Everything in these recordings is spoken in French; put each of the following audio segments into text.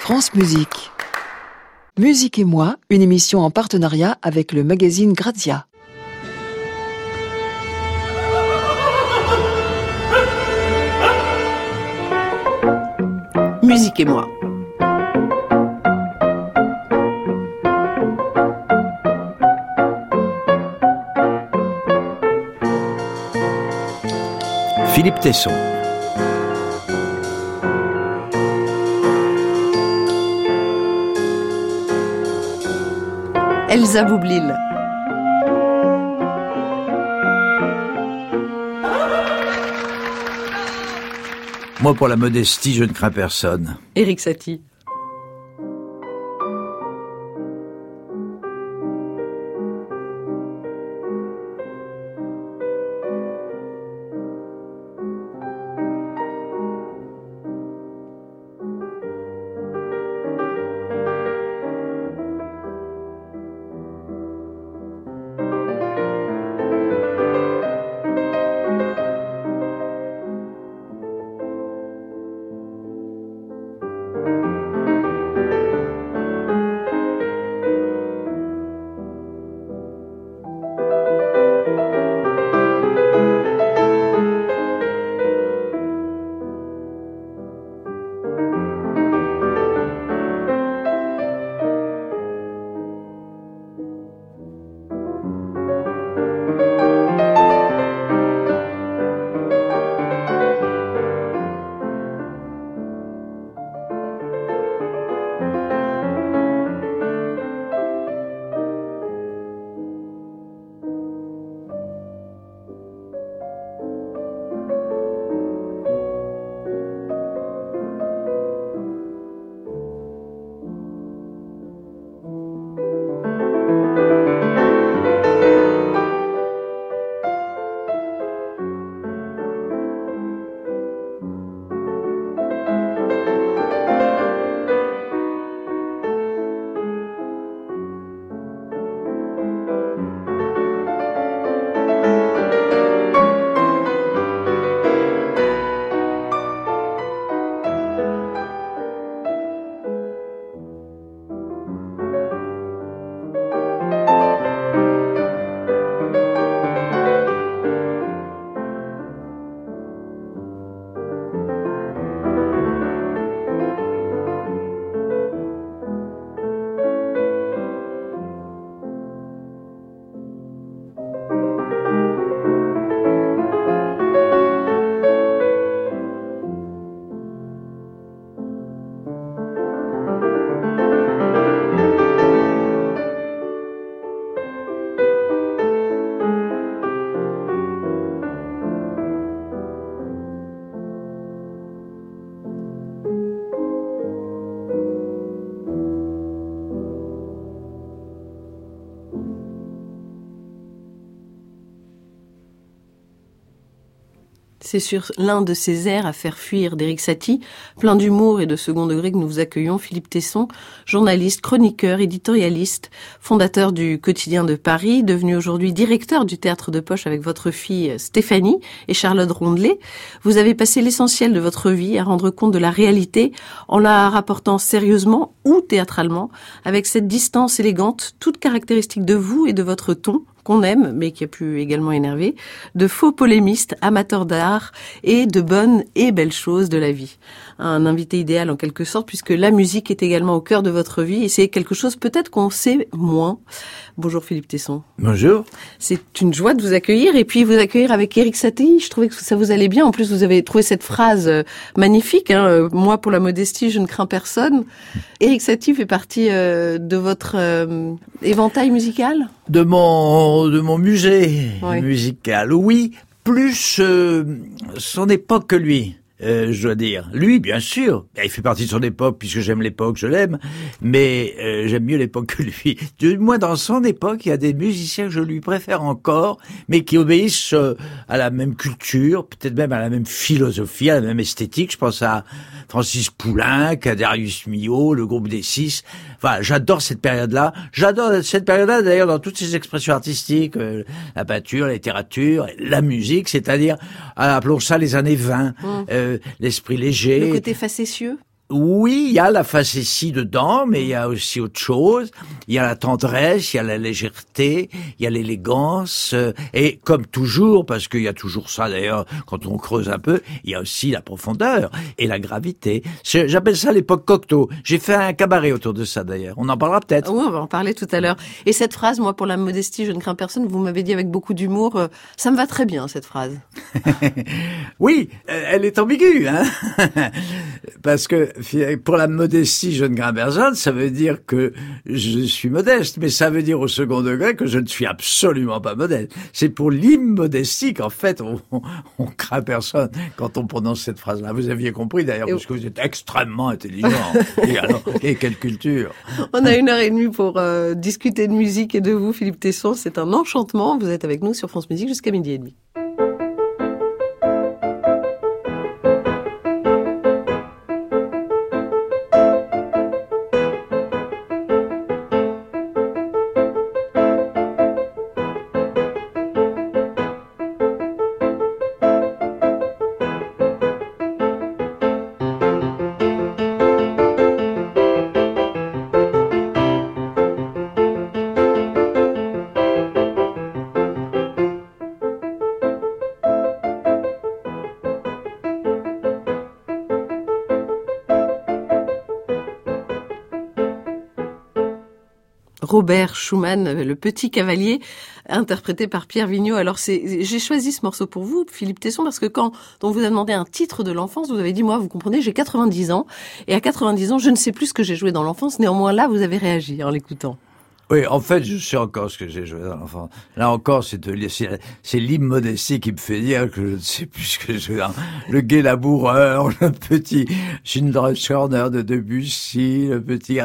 France Musique. Musique et moi, une émission en partenariat avec le magazine Grazia. Musique et moi. Philippe Tesson. Elsa Boublil. Moi, pour la modestie, je ne crains personne. Éric Satie. C'est sur l'un de ces airs à faire fuir d'Éric Satie, plein d'humour et de second degré, que nous vous accueillons Philippe Tesson, journaliste, chroniqueur, éditorialiste, fondateur du Quotidien de Paris, devenu aujourd'hui directeur du Théâtre de Poche avec votre fille Stéphanie et Charlotte Rondelet. Vous avez passé l'essentiel de votre vie à rendre compte de la réalité en la rapportant sérieusement ou théâtralement, avec cette distance élégante, toute caractéristique de vous et de votre ton, qu'on aime, mais qui a pu également énerver, de faux polémistes, amateurs d'art et de bonnes et belles choses de la vie. Un invité idéal en quelque sorte, puisque la musique est également au cœur de votre vie et c'est quelque chose peut-être qu'on sait moins. Bonjour Philippe Tesson. Bonjour. C'est une joie de vous accueillir et puis vous accueillir avec Éric Satie. Je trouvais que ça vous allait bien. En plus, vous avez trouvé cette phrase magnifique. Moi, pour la modestie, je ne crains personne. Éric Satie fait partie de votre éventail musical ? De mon musée Oui. musical, oui, plus son époque que lui. Je dois dire. Lui, bien sûr, il fait partie de son époque, puisque j'aime l'époque, je l'aime, mais j'aime mieux l'époque que lui. Du moins, dans son époque, il y a des musiciens que je lui préfère encore, mais qui obéissent à la même culture, peut-être même à la même philosophie, à la même esthétique. Je pense à Francis Poulenc, à Darius Milhaud, le groupe des Six. Enfin, j'adore cette période-là. J'adore cette période-là, d'ailleurs, dans toutes ses expressions artistiques, la peinture, la littérature, la musique, c'est-à-dire, appelons ça les années 20, l'esprit léger. Le côté facétieux. Oui, il y a la facétie dedans, mais il y a aussi autre chose. Il y a la tendresse, il y a la légèreté, il y a l'élégance. Et comme toujours, parce qu'il y a toujours ça d'ailleurs, quand on creuse un peu, il y a aussi la profondeur et la gravité. J'appelle ça l'époque Cocteau. J'ai fait un cabaret autour de ça d'ailleurs. On en parlera peut-être. Oui, on va en parler tout à l'heure. Et cette phrase, moi, pour la modestie, je ne crains personne, vous m'avez dit avec beaucoup d'humour, ça me va très bien, cette phrase. Oui, elle est ambiguë, hein. Parce que pour la modestie, je ne crains personne, ça veut dire que je suis modeste, mais ça veut dire au second degré que je ne suis absolument pas modeste. C'est pour l'immodestie qu'en fait, on craint personne quand on prononce cette phrase-là. Vous aviez compris d'ailleurs, parce que vous êtes extrêmement intelligent. Et quelle culture. On a 1h30 pour discuter de musique et de vous, Philippe Tesson. C'est un enchantement. Vous êtes avec nous sur France Musique jusqu'à 12h30. Robert Schumann, le petit cavalier, interprété par Pierre Vigneault. Alors j'ai choisi ce morceau pour vous, Philippe Tesson, parce que quand on vous a demandé un titre de l'enfance, vous avez dit, moi, vous comprenez, j'ai 90 ans, et à 90 ans, je ne sais plus ce que j'ai joué dans l'enfance, néanmoins là, vous avez réagi en l'écoutant. Oui, en fait, je sais encore ce que j'ai joué dans l'enfance. Là encore, c'est l'immodestie qui me fait dire que je ne sais plus ce que j'ai joué dans le gai laboureur, le petit Schindler's de Debussy, le petit,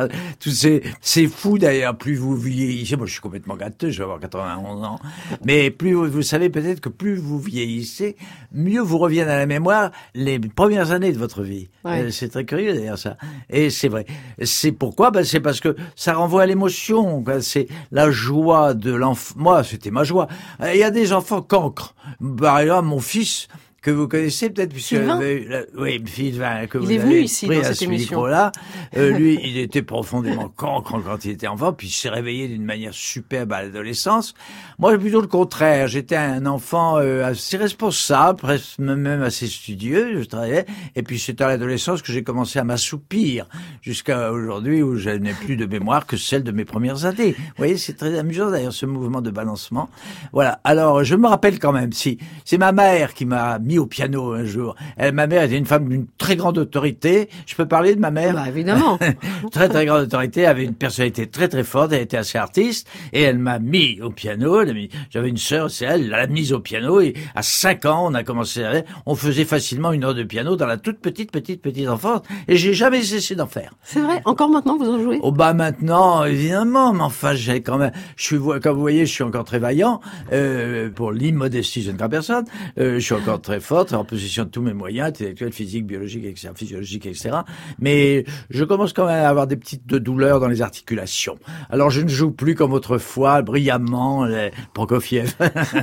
c'est fou d'ailleurs, plus vous vieillissez, moi je suis complètement gâteux, je vais avoir 91 ans, mais plus vous savez peut-être que plus vous vieillissez, mieux vous reviennent à la mémoire les premières années de votre vie. Ouais. C'est très curieux d'ailleurs ça. Et c'est vrai. C'est pourquoi? C'est parce que ça renvoie à l'émotion. C'est la joie de l'enfant. Moi, c'était ma joie. Il y a des enfants cancres. Par exemple, mon fils, que vous connaissez peut-être, puisque Sylvain. Oui, Sylvain, que il vous est avez venu ici pris dans à cette ce émission. micro-là. Lui, il était profondément cancre quand il était enfant, puis il s'est réveillé d'une manière superbe à l'adolescence. Moi, plutôt le contraire. J'étais un enfant assez responsable, presque même assez studieux. Je travaillais, et puis c'est à l'adolescence que j'ai commencé à m'assoupir, jusqu'à aujourd'hui où je n'ai plus de mémoire que celle de mes premières années. Vous voyez, c'est très amusant d'ailleurs ce mouvement de balancement. Voilà. Alors, je me rappelle quand même, si c'est ma mère qui m'a mis au piano un jour. Ma mère était une femme d'une très grande autorité. Je peux parler de ma mère? Bah, évidemment. Très très grande autorité, elle avait une personnalité très très forte, elle était assez artiste, et elle m'a mis au piano. J'avais une sœur, c'est elle l'a mise au piano, et à 5 ans, on a commencé on faisait facilement 1 heure de piano dans la toute petite enfance, et j'ai jamais cessé d'en faire. C'est vrai? Encore maintenant, vous en jouez? Oh maintenant, évidemment, mais enfin, j'ai quand même, comme vous voyez, je suis encore très vaillant, pour l'immodestie, je ne crains personne, je suis encore très forte, en possession de tous mes moyens, intellectuels, physiques, biologiques, etc., physiologiques, etc. Mais je commence quand même à avoir des petites douleurs dans les articulations. Alors je ne joue plus comme autrefois, brillamment, les Prokofiev.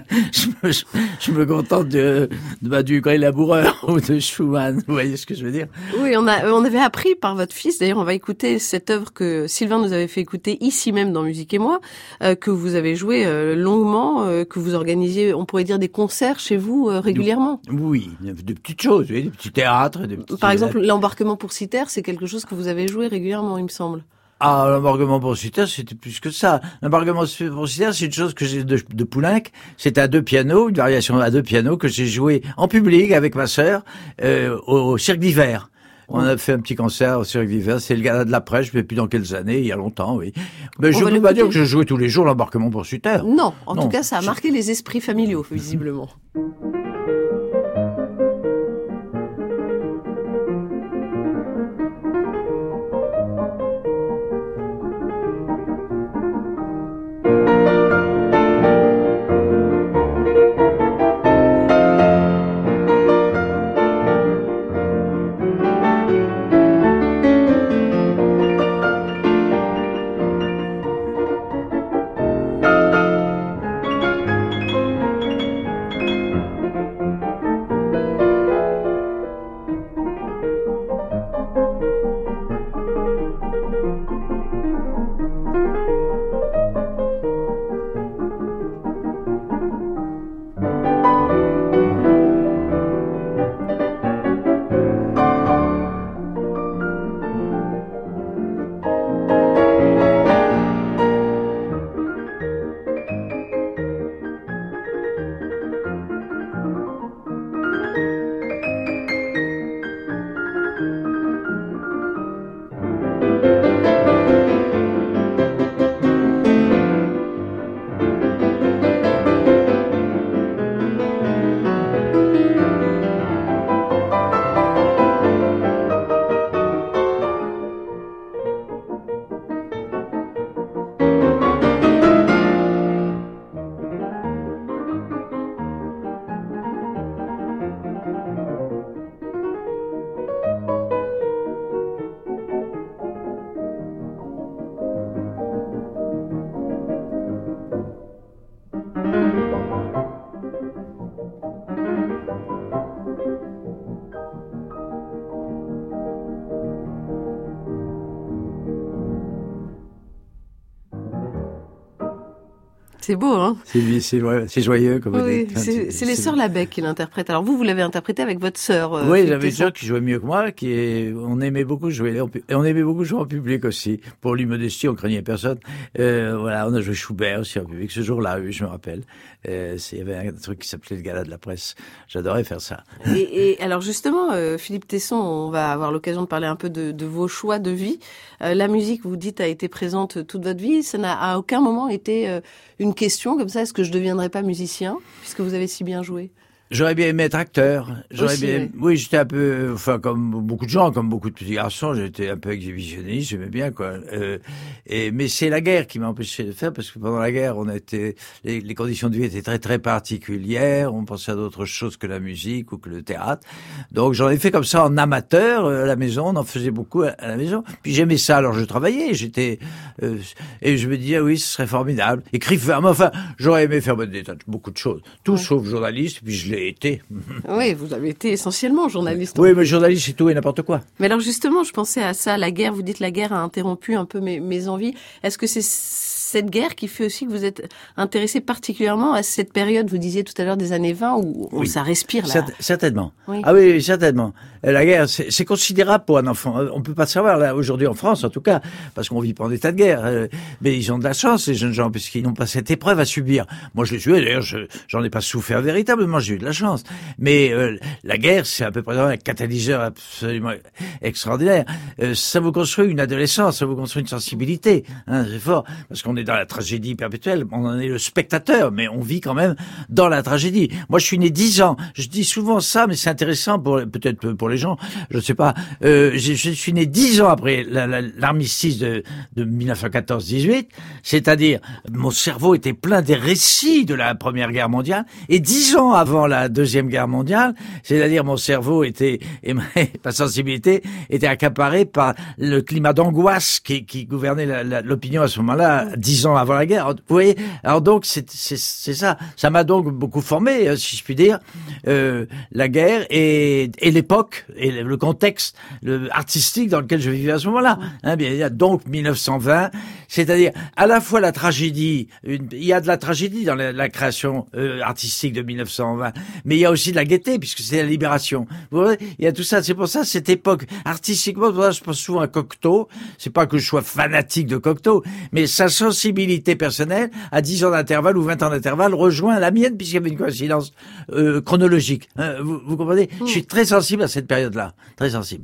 je me contente du gai laboureur ou de Schumann. Vous voyez ce que je veux dire? Oui, on avait appris par votre fils, d'ailleurs on va écouter cette œuvre que Sylvain nous avait fait écouter ici même dans Musique et Moi, que vous avez joué longuement, que vous organisiez, on pourrait dire, des concerts chez vous régulièrement. Oui, de petites choses, oui, des petits théâtres. Par exemple, l'embarquement pour Citer, c'est quelque chose que vous avez joué régulièrement, il me semble. Ah, l'embarquement pour Citer, c'était plus que ça. L'embarquement pour Citer, c'est une chose que j'ai de Poulenc. C'est à 2 pianos, une variation à 2 pianos que j'ai joué en public avec ma sœur au Cirque d'Hiver. On a fait un petit concert au Cirque d'Hiver. C'est le gala de la presse, je ne sais plus dans quelles années, il y a longtemps, oui. Mais je ne peux pas dire que je jouais tous les jours l'embarquement pour Citer. Non, en tout cas, ça a marqué les esprits familiaux, visiblement. C'est beau, hein? C'est joyeux, comme vous Oui, dites. c'est les sœurs Labec qui l'interprètent. Alors vous l'avez interprété avec votre sœur. Oui, j'avais une sœur qui jouait mieux que moi, on aimait beaucoup jouer, et on aimait beaucoup jouer en public aussi. Pour l'immodestie, on craignait personne. Voilà, on a joué Schubert aussi en public ce jour-là, oui, je me rappelle. Il y avait un truc qui s'appelait le Gala de la Presse. J'adorais faire ça. Et alors justement, Philippe Tesson, on va avoir l'occasion de parler un peu de vos choix de vie. La musique, vous dites, a été présente toute votre vie. Ça n'a à aucun moment été une question comme ça. Est-ce que je deviendrai pas musicien puisque vous avez si bien joué? J'aurais bien aimé être acteur. Aussi, oui, j'étais un peu, enfin, comme beaucoup de gens, comme beaucoup de petits garçons, j'étais un peu exhibitionniste, j'aimais bien, quoi. Mais c'est la guerre qui m'a empêché de faire, parce que pendant la guerre, les conditions de vie étaient très, très particulières. On pensait à d'autres choses que la musique ou que le théâtre. Donc, j'en ai fait comme ça en amateur, à la maison. On en faisait beaucoup à la maison. Puis j'aimais ça, alors je travaillais, et je me disais, oui, ce serait formidable. Écrivain, enfin, j'aurais aimé faire beaucoup de choses. Tout sauf journaliste, puis je l'ai été. Oui, vous avez été essentiellement journaliste. Oui, mais journaliste, c'est tout et n'importe quoi. Mais alors justement, je pensais à ça, la guerre, vous dites la guerre a interrompu un peu mes envies. Est-ce que c'est cette guerre qui fait aussi que vous êtes intéressé particulièrement à cette période, vous disiez tout à l'heure des années 20, où oui, ça respire là? Certainement. Oui. Ah oui, certainement. La guerre, c'est considérable pour un enfant. On peut pas savoir, là, aujourd'hui en France, en tout cas, parce qu'on vit pas en état de guerre. Mais ils ont de la chance, ces jeunes gens, puisqu'ils n'ont pas cette épreuve à subir. Moi, je l'ai su, d'ailleurs, j'en ai pas souffert véritablement, j'ai eu de la chance. Mais la guerre, c'est à peu près un catalyseur absolument extraordinaire. Ça vous construit une adolescence, ça vous construit une sensibilité. Hein, c'est fort, parce qu'on est dans la tragédie perpétuelle, on en est le spectateur, mais on vit quand même dans la tragédie. Moi, je suis né 10 ans. Je dis souvent ça, mais c'est intéressant peut-être pour les gens, je ne sais pas. Je suis né 10 ans après l'armistice de 1914-18, c'est-à-dire mon cerveau était plein des récits de la Première Guerre mondiale, et 10 ans avant la Deuxième Guerre mondiale, c'est-à-dire mon cerveau et ma sensibilité était accaparée par le climat d'angoisse qui gouvernait l'opinion à ce moment-là, 10 ans avant la guerre. Vous voyez, alors donc c'est ça. Ça m'a donc beaucoup formé, si je puis dire, la guerre et l'époque et le contexte artistique dans lequel je vivais à ce moment-là. Hein, bien, il y a donc 1920, c'est-à-dire à la fois la tragédie. Il y a de la tragédie dans la création artistique de 1920, mais il y a aussi de la gaieté puisque c'est la libération. Vous voyez, il y a tout ça. C'est pour ça cette époque artistiquement, je pense souvent à Cocteau. C'est pas que je sois fanatique de Cocteau, mais sa sensibilité personnelle, à 10 ans d'intervalle ou 20 ans d'intervalle, rejoint la mienne, puisqu'il y avait une coïncidence chronologique. Hein, vous comprenez? Je suis très sensible à cette période-là. Très sensible.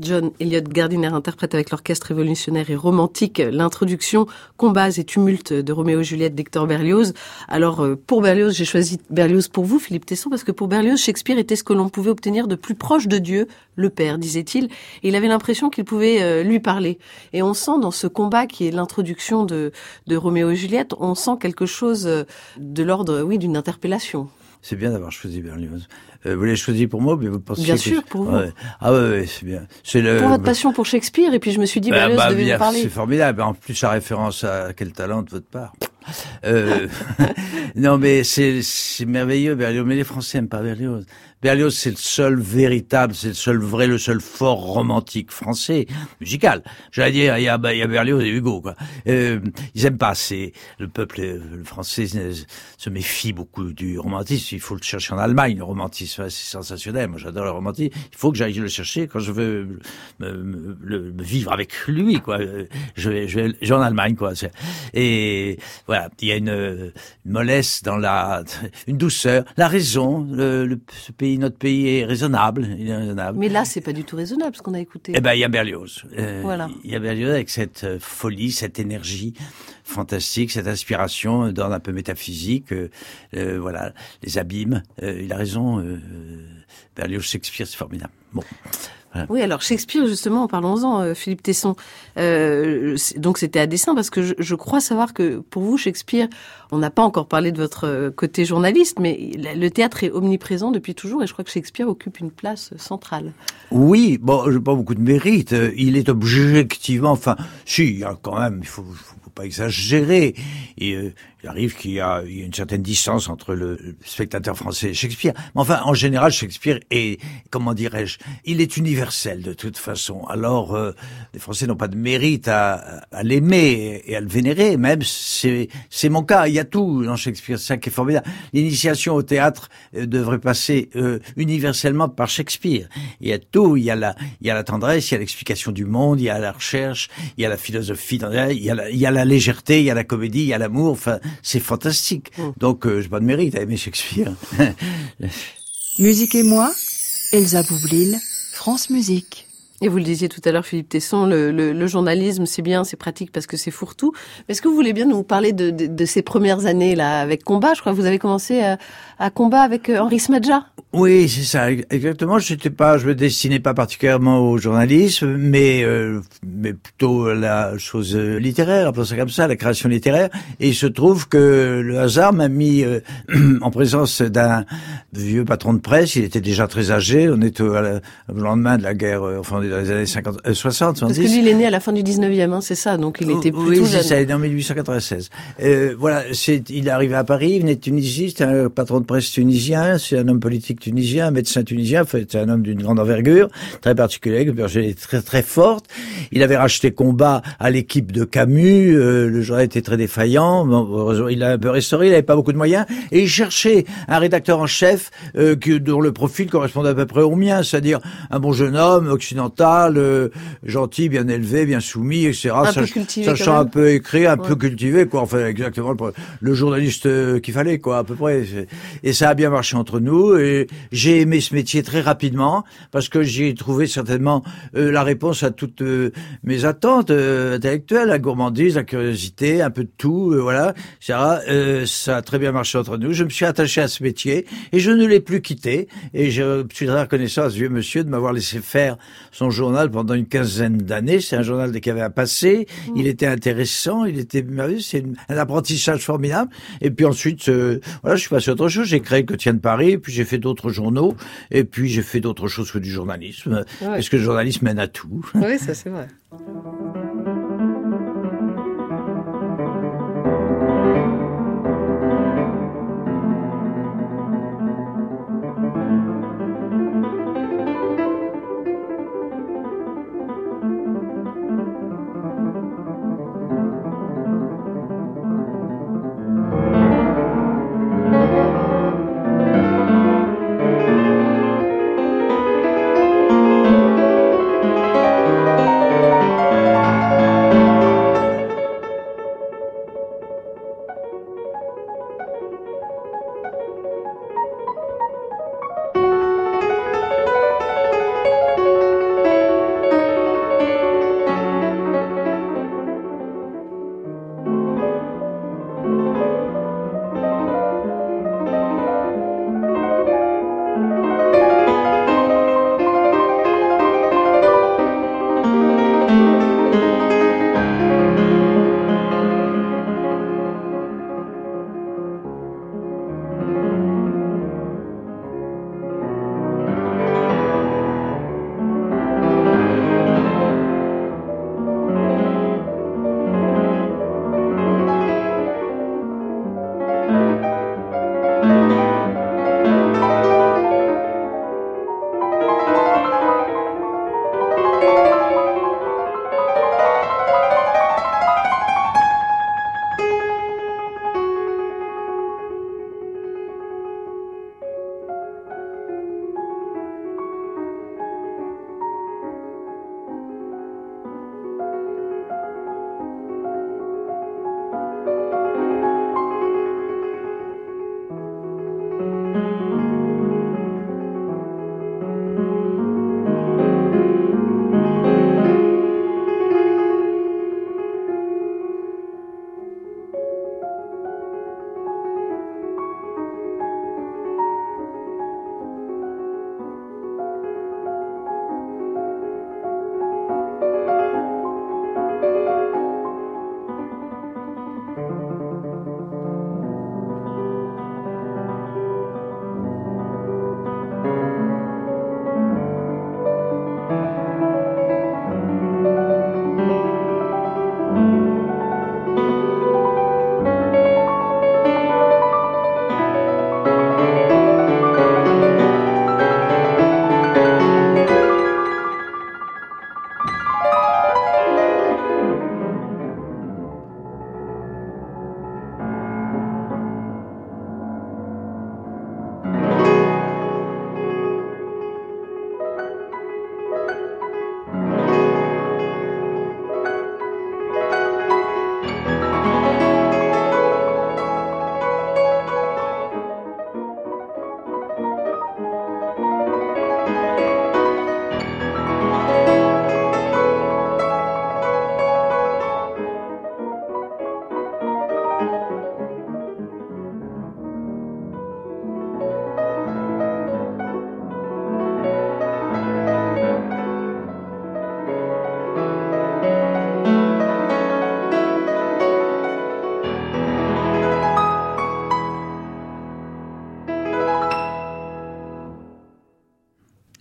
John Eliot Gardiner interprète avec l'orchestre révolutionnaire et romantique l'introduction Combats et tumultes de Roméo et Juliette d'Hector Berlioz. Alors, pour Berlioz, j'ai choisi Berlioz pour vous, Philippe Tesson, parce que pour Berlioz, Shakespeare était ce que l'on pouvait obtenir de plus proche de Dieu, le Père, disait-il. Et il avait l'impression qu'il pouvait lui parler. Et on sent dans ce combat qui est l'introduction de Roméo et Juliette, on sent quelque chose de l'ordre, oui, d'une interpellation. C'est bien d'avoir choisi Berlioz. Vous l'avez choisi pour moi, mais vous pensez bien sûr, pour vous. Ouais. Ah ouais, c'est bien. C'est pour votre passion pour Shakespeare, et puis je me suis dit, Berlioz devait bien, me parler. C'est formidable. En plus, ça référence à quel talent de votre part. Non, mais c'est merveilleux, Berlioz. Mais les Français aiment pas Berlioz. Berlioz, c'est le seul véritable, c'est le seul vrai, le seul fort romantique français, musical. J'allais dire, il y a Berlioz et Hugo, quoi. Ils aiment pas, le peuple, le français se méfie beaucoup du romantisme. Il faut le chercher en Allemagne, le romantisme, c'est sensationnel. Moi, j'adore le romantisme. Il faut que j'aille le chercher quand je veux me vivre avec lui, quoi. Je vais en Allemagne, quoi. Et voilà, il y a une mollesse dans une douceur, la raison, notre pays est raisonnable, il est raisonnable. Mais là, c'est pas du tout raisonnable, ce qu'on a écouté. Eh ben, il y a Berlioz. Voilà. Il y a Berlioz avec cette folie, cette énergie fantastique, cette inspiration d'ordre un peu métaphysique, voilà, les abîmes. Il a raison, Berlioz, Shakespeare, c'est formidable. Bon. Voilà. Oui, alors Shakespeare, justement, parlons-en, Philippe Tesson. Donc c'était à dessein, parce que je crois savoir que pour vous, Shakespeare, on n'a pas encore parlé de votre côté journaliste, mais le théâtre est omniprésent depuis toujours, et je crois que Shakespeare occupe une place centrale. Oui, bon, j'ai pas beaucoup de mérite. Il est objectivement, enfin, si, il y a quand même, il faut pas exagérer. Et il arrive qu'il y a une certaine distance entre le spectateur français et Shakespeare. Mais enfin, en général, Shakespeare est, comment dirais-je, il est universel de toute façon. Alors, les Français n'ont pas de mérite à l'aimer et à le vénérer. Même, c'est mon cas. Il y a tout dans Shakespeare. C'est ça qui est formidable. L'initiation au théâtre devrait passer universellement par Shakespeare. Il y a tout. Il y a la tendresse, il y a l'explication du monde, il y a la recherche, il y a la philosophie, il y a la légèreté, il y a la comédie, il y a l'amour. Enfin, c'est fantastique. Donc, j'ai pas de mérite à aimer Shakespeare. Musique et moi, Elsa Boublil, France Musique. Et vous le disiez tout à l'heure, Philippe Tesson, le journalisme, c'est bien, c'est pratique parce que c'est fourre-tout. Mais est-ce que vous voulez bien nous parler de ces premières années là avec Combat? Je crois que vous avez commencé à Combat avec Henri Smadja. Oui, c'est ça, exactement. Je me destinais pas particulièrement au journalisme, mais plutôt à la chose littéraire, appelons ça comme ça, la création littéraire. Et il se trouve que le hasard m'a mis en présence d'un vieux patron de presse. Il était déjà très âgé. On est au lendemain de la guerre, enfin dans les années 60, 70. Parce que lui, il est né à la fin du 19e, hein, c'est ça, donc il était plutôt jeune. Oui, c'est ça, il est né en 1896. Voilà, il est arrivé à Paris, il venait de Tunisie, c'était un patron de presse tunisien, c'est un homme politique tunisien, un médecin tunisien, c'est un homme d'une grande envergure, très particulier, une personnalité très très forte. Il avait racheté Combat à l'équipe de Camus, le journal était très défaillant, bon, il a un peu restauré, il n'avait pas beaucoup de moyens, et il cherchait un rédacteur en chef dont le profil correspondait à peu près au mien, c'est-à-dire un bon jeune homme, occidental, gentil, bien élevé, bien soumis, etc. Un peu cultivé, sachant un peu écrire, un peu cultivé, quoi. Enfin, exactement le journaliste qu'il fallait, quoi, à peu près. Et ça a bien marché entre nous. Et j'ai aimé ce métier très rapidement parce que j'y ai trouvé certainement la réponse à toutes mes attentes intellectuelles, la gourmandise, la curiosité, un peu de tout, voilà. Ça a très bien marché entre nous. Je me suis attaché à ce métier et je ne l'ai plus quitté. Et je suis très reconnaissant à ce vieux monsieur de m'avoir laissé faire son journal pendant une quinzaine d'années. C'est un journal qui avait un passé. Il était intéressant, il était merveilleux. C'est un apprentissage formidable. Et puis ensuite, voilà, je suis passé à autre chose. J'ai créé le Quotidien de Paris, puis j'ai fait d'autres journaux, et puis j'ai fait d'autres choses que du journalisme. Ouais. Parce que le journalisme mène à tout. Oui, ça c'est vrai.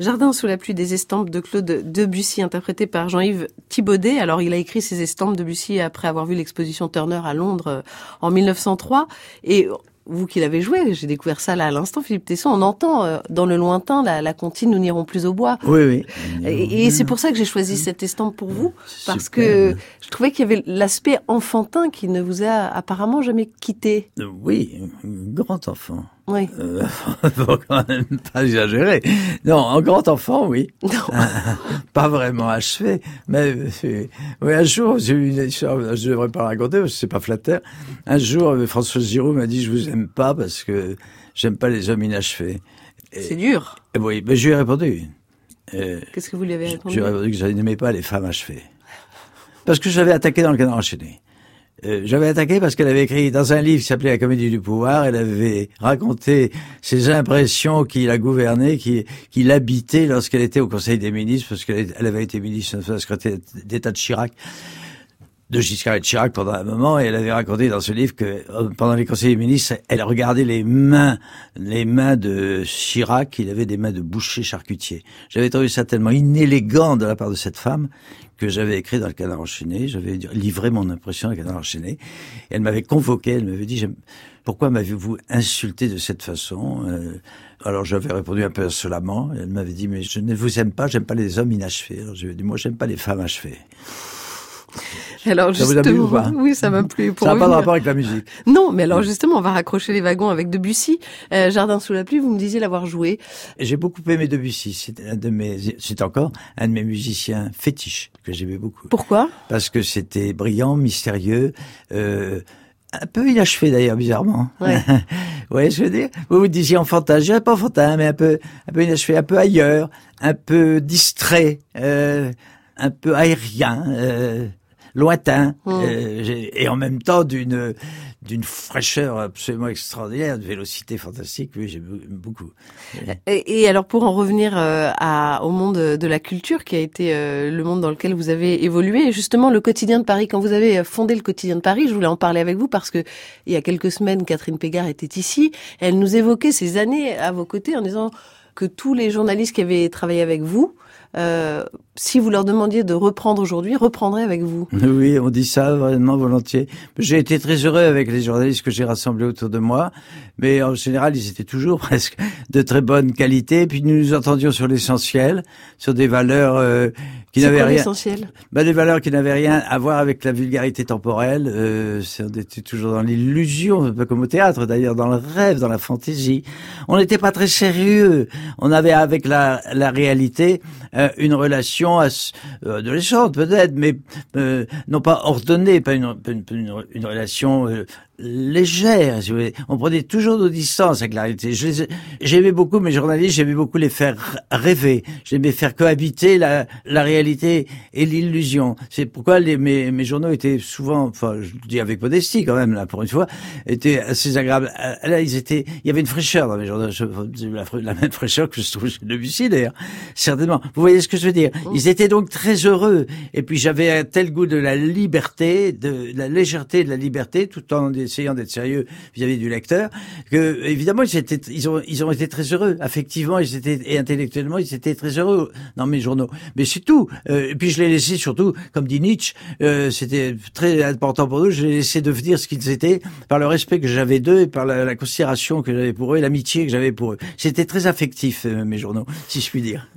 Jardin sous la pluie, des estampes de Claude Debussy, interprétées par Jean-Yves Thibaudet. Alors, il a écrit ces estampes Debussy après avoir vu l'exposition Turner à Londres en 1903. Et vous qui l'avez joué, j'ai découvert ça là à l'instant, Philippe Tesson, on entend dans le lointain la comptine « Nous n'irons plus au bois ». Oui, oui. Et c'est pour ça que j'ai choisi cette estampe pour vous, parce Super. que je trouvais qu'il y avait l'aspect enfantin qui ne vous a apparemment jamais quitté. Oui, grand enfant. Oui. Faut quand même pas exagérer. Non, un grand enfant, oui. Non. Pas vraiment achevé, mais oui, un jour, j'ai eu une histoire, je devrais pas la raconter parce que c'est pas flatteur. Un jour, François Giroud m'a dit, je vous aime pas parce que j'aime pas les hommes inachevés. C'est dur. Et oui, mais je lui ai répondu. Qu'est-ce que vous lui avez répondu? Je lui ai répondu que je n'aimais pas les femmes achevées. Parce que j'avais attaqué dans le Canard enchaîné. J'avais attaqué parce qu'elle avait écrit dans un livre qui s'appelait La Comédie du pouvoir, elle avait raconté ses impressions qui la gouvernaient, qui l'habitaient lorsqu'elle était au Conseil des ministres, parce qu'elle avait été ministre de la secrétaire d'État de Chirac, de Giscard et de Chirac pendant un moment, et elle avait raconté dans ce livre que pendant les conseils des ministres, elle regardait les mains de Chirac, il avait des mains de boucher charcutier. J'avais trouvé ça tellement inélégant de la part de cette femme que j'avais écrit dans le Canard enchaîné, j'avais livré mon impression dans le Canard enchaîné, et elle m'avait convoqué, elle m'avait dit, pourquoi m'avez-vous insulté de cette façon? Alors j'avais répondu un peu insolemment, et elle m'avait dit, mais je ne vous aime pas, j'aime pas les hommes inachevés. Alors je lui ai dit, moi j'aime pas les femmes achevées. Alors ça vous a plu ou pas? Oui, ça m'a plu. Ça n'a pas de rapport avec la musique. Non, mais alors justement, on va raccrocher les wagons avec Debussy. Jardin sous la pluie, vous me disiez l'avoir joué. J'ai beaucoup aimé Debussy. C'est encore un de mes musiciens fétiches que j'aimais beaucoup. Pourquoi? Parce que c'était brillant, mystérieux, un peu inachevé d'ailleurs, bizarrement. Ouais. Ouais, je veux dire. Vous disiez enfantin, je dirais pas enfantin, mais un peu inachevé, un peu ailleurs, un peu distrait, un peu aérien, lointain, et en même temps d'une fraîcheur absolument extraordinaire, de vélocité fantastique. Oui, j'aime beaucoup. Et alors pour en revenir au monde de la culture, qui a été le monde dans lequel vous avez évolué, justement le Quotidien de Paris, quand vous avez fondé le Quotidien de Paris, je voulais en parler avec vous parce que il y a quelques semaines, Catherine Pégard était ici, et elle nous évoquait ces années à vos côtés en disant que tous les journalistes qui avaient travaillé avec vous, si vous leur demandiez de reprendre aujourd'hui, reprendraient avec vous. Oui, on dit ça vraiment volontiers. J'ai été très heureux avec les journalistes que j'ai rassemblés autour de moi, mais en général, ils étaient toujours presque de très bonne qualité. Puis nous nous entendions sur l'essentiel, sur des valeurs qui n'avaient rien. L'essentiel? Des valeurs qui n'avaient rien à voir avec la vulgarité temporelle. On était toujours dans l'illusion, un peu comme au théâtre d'ailleurs, dans le rêve, dans la fantaisie. On n'était pas très sérieux. On avait avec la réalité une relation adolescente peut-être, mais non pas ordonnée, pas une relation légère. Si vous voulez. On prenait toujours nos distances avec la réalité. J'aimais beaucoup mes journalistes, j'aimais beaucoup les faire rêver. J'aimais faire cohabiter la réalité et l'illusion. C'est pourquoi mes journaux étaient souvent, enfin, je dis avec modestie quand même, là, pour une fois, étaient assez agréables. Là, il y avait une fraîcheur dans mes journaux, la même fraîcheur que je trouve chez Debussy d'ailleurs, certainement. Vous voyez ce que je veux dire? Ils étaient donc très heureux. Et puis j'avais un tel goût de la liberté, de la légèreté de la liberté, tout en essayant d'être sérieux vis-à-vis du lecteur, que évidemment ils ont été très heureux. Affectivement, et intellectuellement, ils étaient très heureux dans mes journaux. Mais c'est tout. Et puis je les laissais surtout, comme dit Nietzsche, c'était très important pour eux. Je les laissais devenir ce qu'ils étaient par le respect que j'avais d'eux et par la considération que j'avais pour eux et l'amitié que j'avais pour eux. C'était très affectif mes journaux, si je puis dire.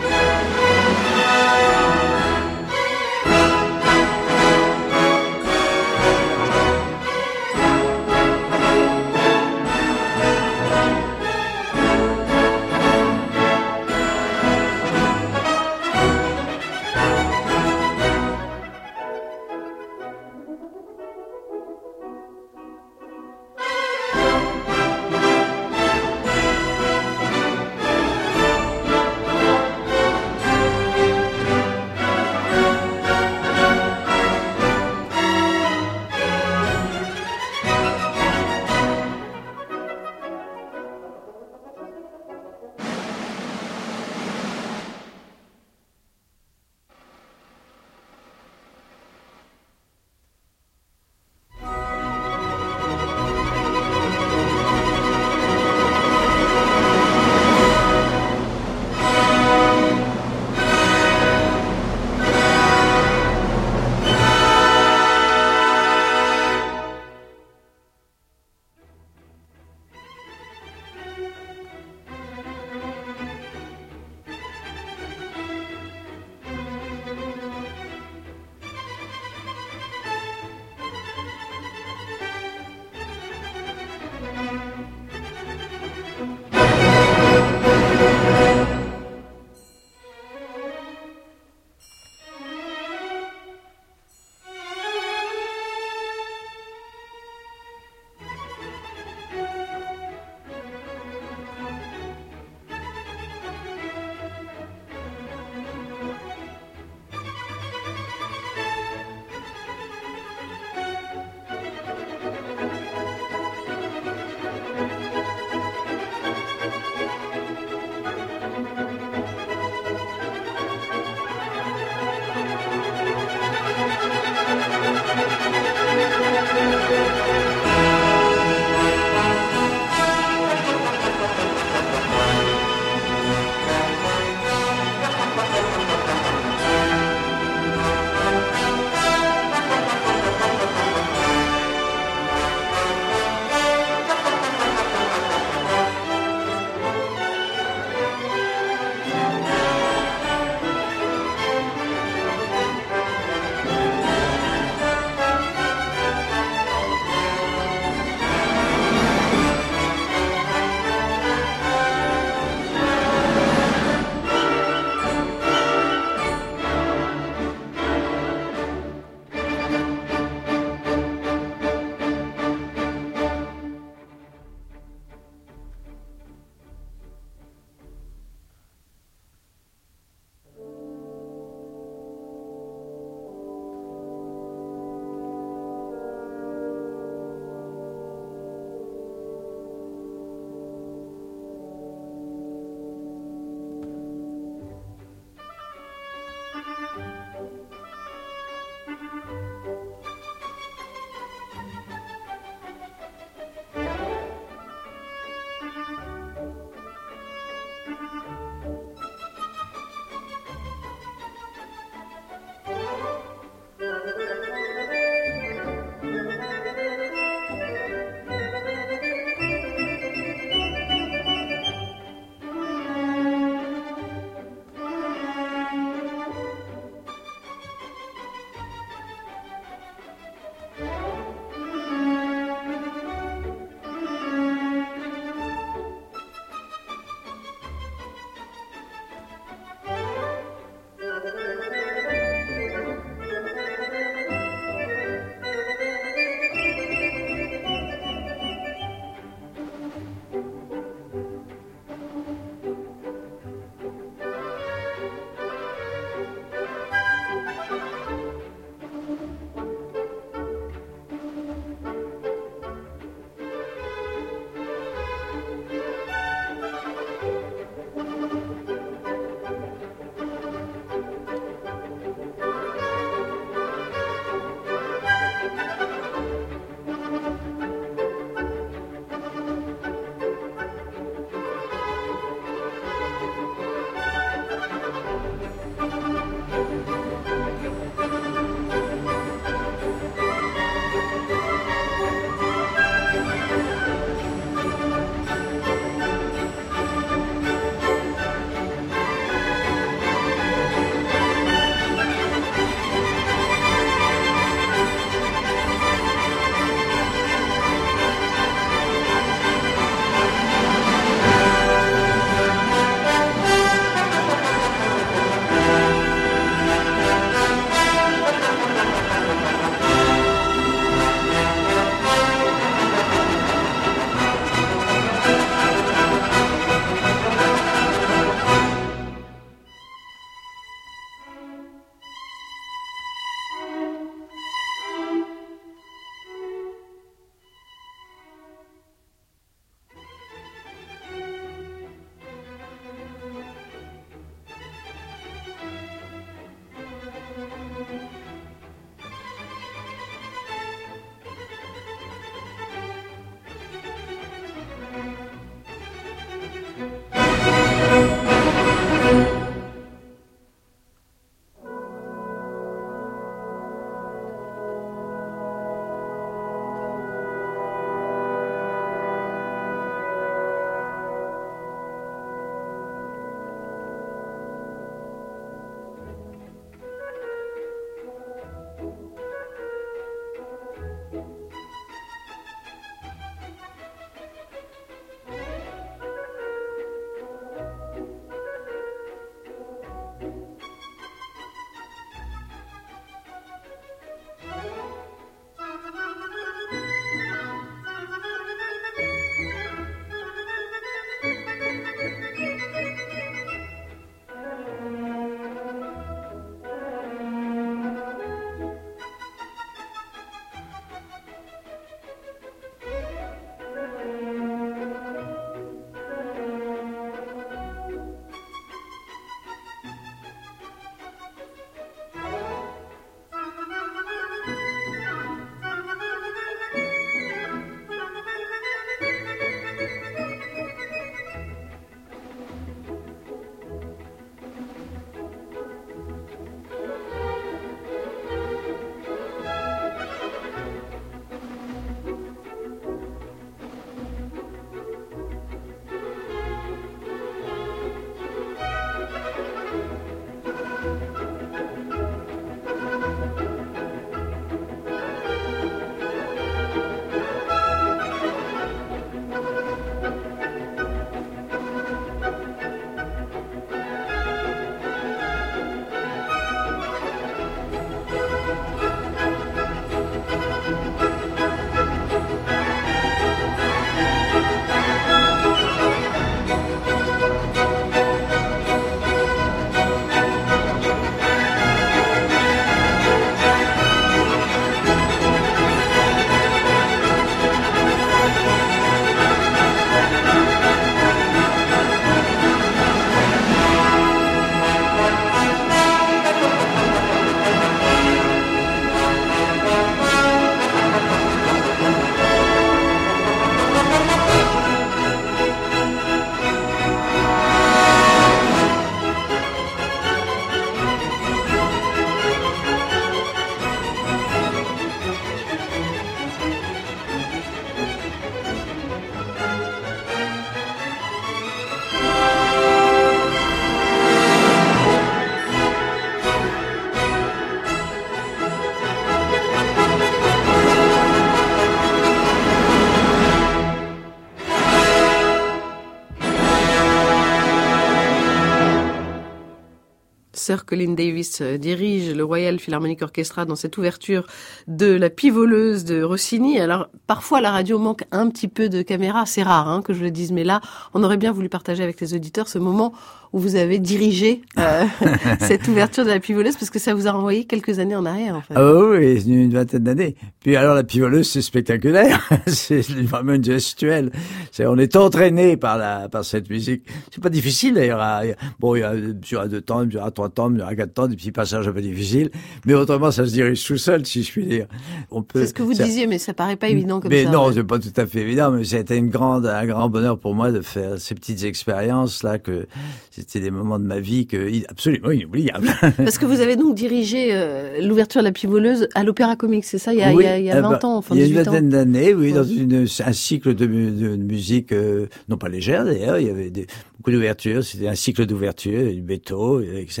Sir Colin Davis dirige le Royal Philharmonic Orchestra dans cette ouverture de La Pivoleuse de Rossini. Alors, parfois, la radio manque un petit peu de caméra. C'est rare que je le dise, mais là, on aurait bien voulu partager avec les auditeurs ce moment où vous avez dirigé cette ouverture de La Pivoleuse, parce que ça vous a renvoyé quelques années en arrière, en fait. Ah oui, une vingtaine d'années. Puis alors, La Pivoleuse, c'est spectaculaire. C'est vraiment une gestuelle. On est entraîné par cette musique. C'est pas difficile, d'ailleurs. Il y a sur 2 temps, il y aura 3 temps, il y aura 4 temps, des petits passages un peu difficiles. Mais autrement, ça se dirige tout seul, si je puis dire. C'est ce que vous disiez, mais ça paraît pas évident comme ça. Mais non, c'est pas tout à fait évident, mais c'était un grand bonheur pour moi de faire ces petites expériences-là, que c'était des moments de ma vie absolument inoubliables. Parce que vous avez donc dirigé l'ouverture de La Pivoleuse à l'Opéra Comique, c'est ça, il y a 20 ans, enfin 18 ans. Il y a une vingtaine d'années, oui, dans un cycle de musique, non pas légère d'ailleurs, il y avait beaucoup d'ouvertures, c'était un cycle d'ouverture, du Beethoven, etc.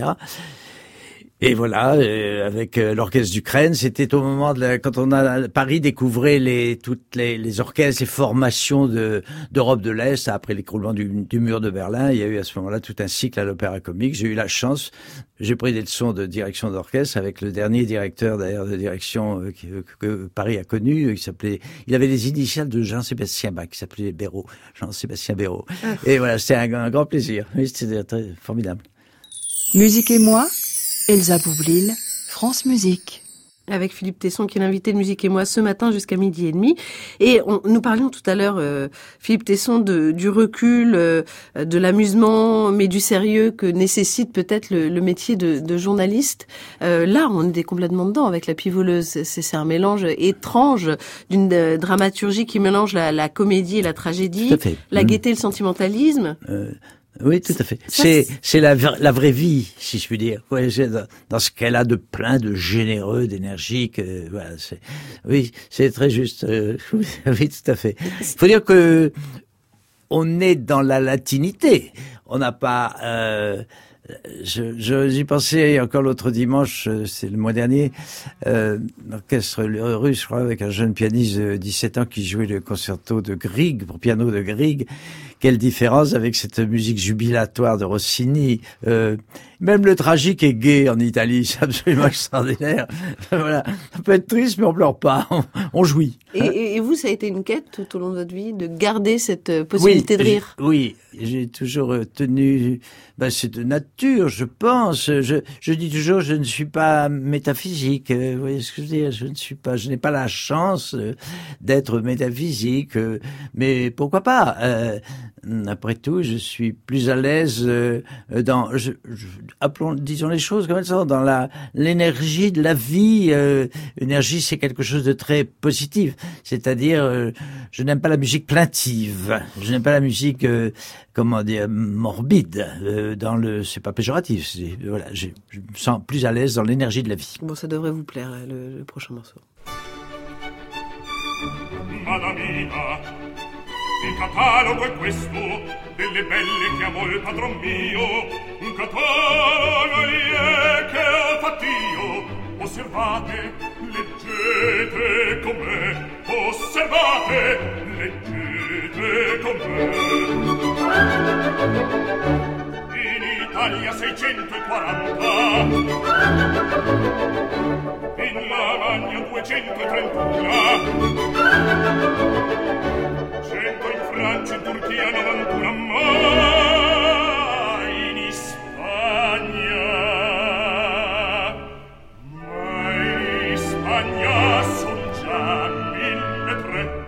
Et voilà, avec l'orchestre d'Ukraine, c'était au moment quand Paris découvrait toutes les orchestres, les formations d'Europe de l'Est après l'écroulement du mur de Berlin. Il y a eu à ce moment-là tout un cycle à l'Opéra Comique. J'ai eu la chance, j'ai pris des leçons de direction d'orchestre avec le dernier directeur d'ailleurs de direction que Paris a connu. Il avait les initiales de Jean-Sébastien Bach, qui s'appelait Béraud, Jean-Sébastien Béraud. Et voilà, c'était un grand plaisir. Oui, c'était très formidable. Musique et moi, Elsa Boublil, France Musique. Avec Philippe Tesson qui est l'invité de Musique et moi ce matin jusqu'à 12h30. Et nous parlions tout à l'heure, Philippe Tesson, du recul, de l'amusement, mais du sérieux que nécessite peut-être le métier de journaliste. Là, on est complètement dedans avec La Pivoleuse. C'est un mélange étrange d'une dramaturgie qui mélange la comédie et la tragédie, la gaieté et le sentimentalisme. Oui, tout à fait. C'est la vraie vie, si je puis dire. Ouais, dans ce qu'elle a de plein, de généreux, d'énergique. Voilà, c'est très juste. Oui, tout à fait. Il faut dire que on est dans la latinité. On n'a pas. J'y pensais encore l'autre dimanche, c'est le mois dernier, l'orchestre russe, je crois, avec un jeune pianiste de 17 ans qui jouait le concerto de Grieg, pour piano de Grieg. Quelle différence avec cette musique jubilatoire de Rossini. Même le tragique est gai en Italie, c'est absolument extraordinaire. Voilà, ça peut être triste, mais on pleure pas, on jouit. Et vous, ça a été une quête tout au long de votre vie, de garder cette possibilité de rire? Oui, j'ai toujours tenu, c'est de nature, je pense. Je dis toujours, je ne suis pas métaphysique. Vous voyez ce que je veux dire? Je n'ai pas la chance d'être métaphysique, mais pourquoi pas? Après tout, je suis plus à l'aise disons les choses comme ça, dans l'énergie de la vie. L'énergie, c'est quelque chose de très positif. C'est-à-dire, je n'aime pas la musique plaintive. Je n'aime pas la musique, morbide. C'est pas péjoratif. Voilà, je me sens plus à l'aise dans l'énergie de la vie. Bon, ça devrait vous plaire, le prochain morceau. Madamina, il catalogo è questo, delle belle che amò il padron mio, un catalogo che ho fatto io. Osservate, leggete con me, osservate, leggete con me. In Italia 640, in Lavagna 231, 100 in Francia, in Turchia 91, ma in Spagna son già 1.300.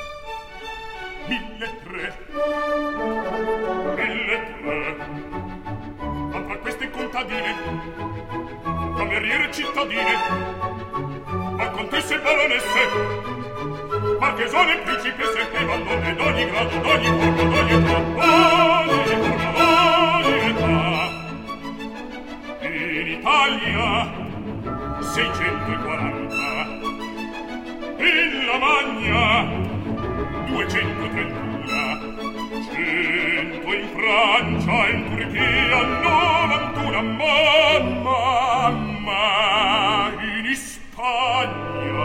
1.300. Ma tra queste contadine, cameriere cittadine, ma contesse e baronesse, marchesone e principesse che vanno d'ogni grado, d'ogni forma, d'ogni età. In Italia 640, in Lamagna 231, 100 in Francia, in Turchia 91, mamma, in Spagna.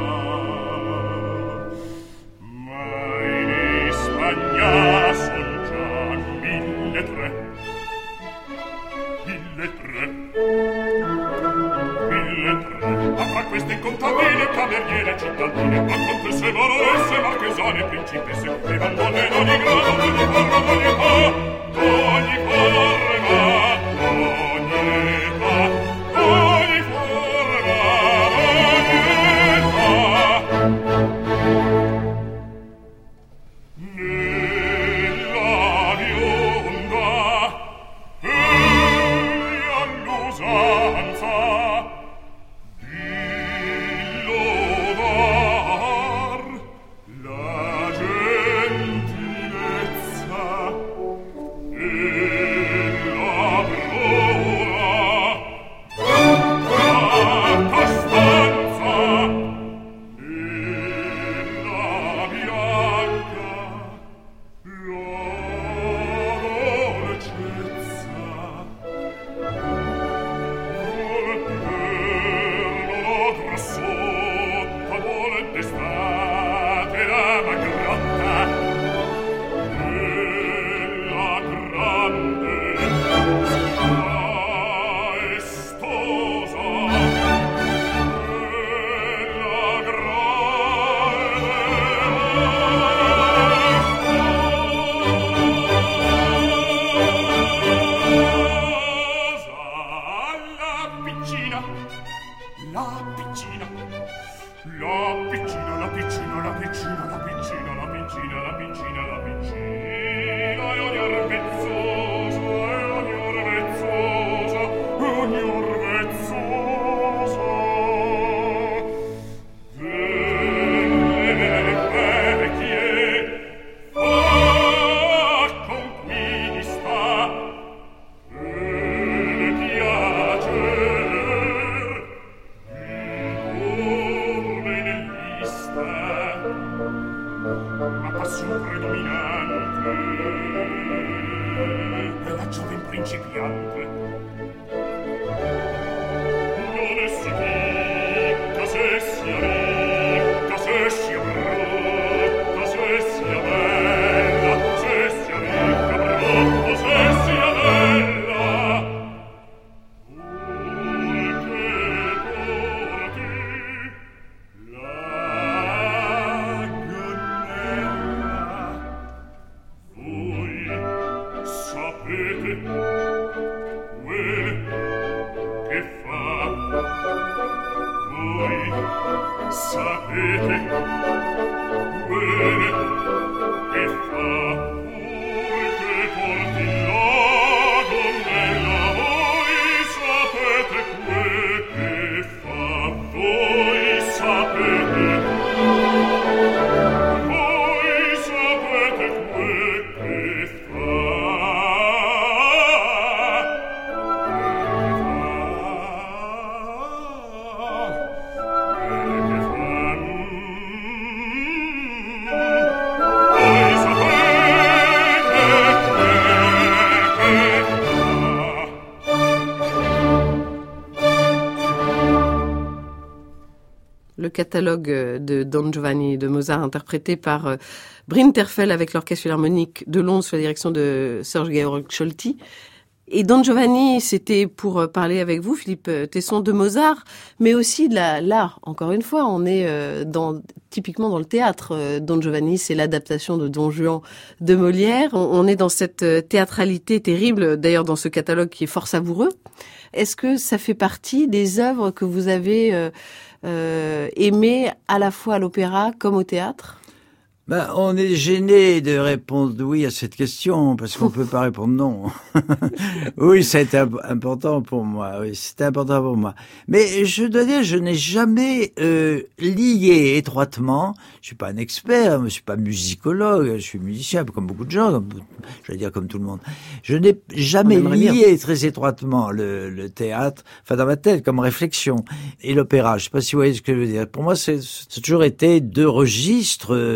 Ma in Spagna son già 1.300. 1.300. ma fra queste incontabili cameriere cittadine, ma contesse, baronesse, marchesane, principesse, vivan donne d'ogni grado, d'ogni forma, d'ogni età, d'ogni forma, d'ogni età, d'ogni forma, d'ogni età. Nella bionda e all'usanza di lodar la gentilezza e la prora, la costanza e la bianca, la dolcezza. Grassotta, vuole d'estate la magrotta, e la grande, maestosa, e la la piccina, la piccina, la piccina, la piccina, la piccina, la piccina, la piccina, la piccina, e ogni orvezzosa, e ogni orvezzosa, e ogni orvezzosa. Venne vecchie, fa conquista, e le piacer, ma passione predominante è la giovane principiante. Non è si dica se sia ricca, se sia brutta, se sia bella, se sia ricca, brutta, se sia bella. Sapete bene che fa pur che porti la donnella, voi sapete quel che fa, voi sapete quel che fa. Le catalogue de Don Giovanni de Mozart interprété par Brinterfell avec l'Orchestre Philharmonique de Londres sous la direction de Serge-Georg Scholti. Et Don Giovanni, c'était pour parler avec vous, Philippe Tesson, de Mozart, mais aussi de l'art. Encore une fois, on est typiquement dans le théâtre. Don Giovanni, c'est l'adaptation de Don Juan de Molière. On est dans cette théâtralité terrible, d'ailleurs dans ce catalogue qui est fort savoureux. Est-ce que ça fait partie des œuvres que vous avez aimées à la fois à l'opéra comme au théâtre ? On est gêné de répondre oui à cette question, parce qu'on peut pas répondre non. Oui, ça a été important pour moi. Oui, c'était important pour moi. Mais je dois dire, je n'ai jamais lié étroitement. Je suis pas un expert, je suis pas musicologue, je suis musicien, comme beaucoup de gens, je vais dire comme tout le monde. Je n'ai jamais lié très étroitement le théâtre, enfin dans ma tête, comme réflexion, et l'opéra. Je sais pas si vous voyez ce que je veux dire. Pour moi, c'est toujours été deux registres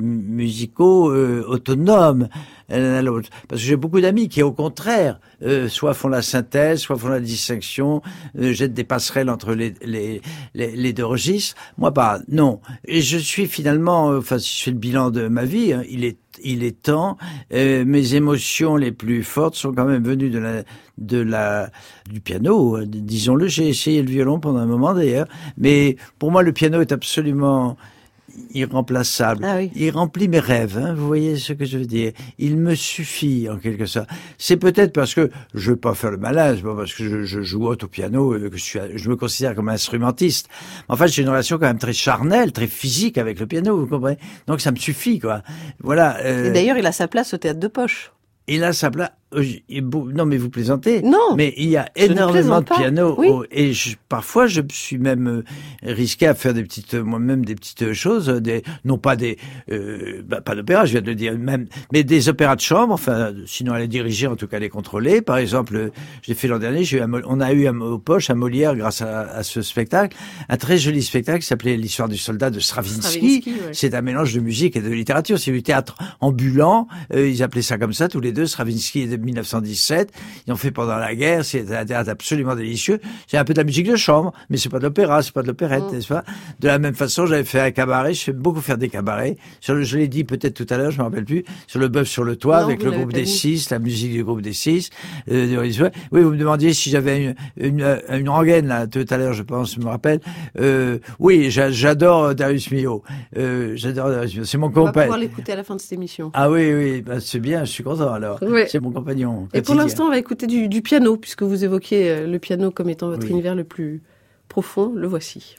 musicaux autonomes l'un à l'autre. Parce que j'ai beaucoup d'amis qui, au contraire, soit font la synthèse, soit font la distinction, jettent des passerelles entre les deux registres. Moi, pas. Non. Et je suis finalement, enfin, si je fais le bilan de ma vie, hein, il est temps. Mes émotions les plus fortes sont quand même venues du piano. Disons-le, j'ai essayé le violon pendant un moment d'ailleurs, mais pour moi, le piano est absolument irremplaçable. Ah oui. Il remplit mes rêves, hein, vous voyez ce que je veux dire. Il me suffit, en quelque sorte. C'est peut-être parce que, je veux pas faire le malin, c'est pas parce que je joue au piano, que je me considère comme instrumentiste. Enfin, j'ai une relation quand même très charnelle, très physique avec le piano, vous comprenez? Donc ça me suffit, quoi. Voilà. Et d'ailleurs, il a sa place au théâtre de poche. Et là, ça non, mais vous plaisantez. Non. Mais il y a je ne énormément de plaisante pas. piano. Oui. Et parfois, je me suis même risqué à faire moi-même des petites choses, non pas pas d'opéra, je viens de le dire, mais des opéras de chambre, enfin, sinon à les diriger, en tout cas les contrôler. Par exemple, j'ai fait l'an dernier, on a eu au Poche, à Molière, grâce à ce spectacle, un très joli spectacle qui s'appelait L'histoire du soldat de Stravinsky. Ouais. C'est un mélange de musique et de littérature. C'est du théâtre ambulant. Ils appelaient ça comme ça, tous les deux. Stravinsky est de 1917. Ils ont fait pendant la guerre. C'est un théâtre absolument délicieux. C'est un peu de la musique de chambre, mais c'est pas de l'opéra, c'est pas de l'opérette, n'est-ce pas? De la même façon, j'avais fait un cabaret. Je fais beaucoup faire des cabarets. Je l'ai dit peut-être tout à l'heure, je me rappelle plus. Sur le Bœuf sur le toit, non, avec le groupe des Six, la musique du groupe des Six. Oui, vous me demandiez si j'avais une rengaine, là, tout à l'heure, je pense, je me rappelle. Oui, j'adore Darius Milhaud. J'adore Darius Milhaud. C'est mon On va compagnon. pouvoir l'écouter à la fin de cette émission. Ah oui, bah, c'est bien, je suis content alors. Oui. C'est mon compagnon. Et pour quotidien. l'instant, on va écouter du piano, puisque vous évoquiez le piano comme étant votre univers le plus profond. Le voici.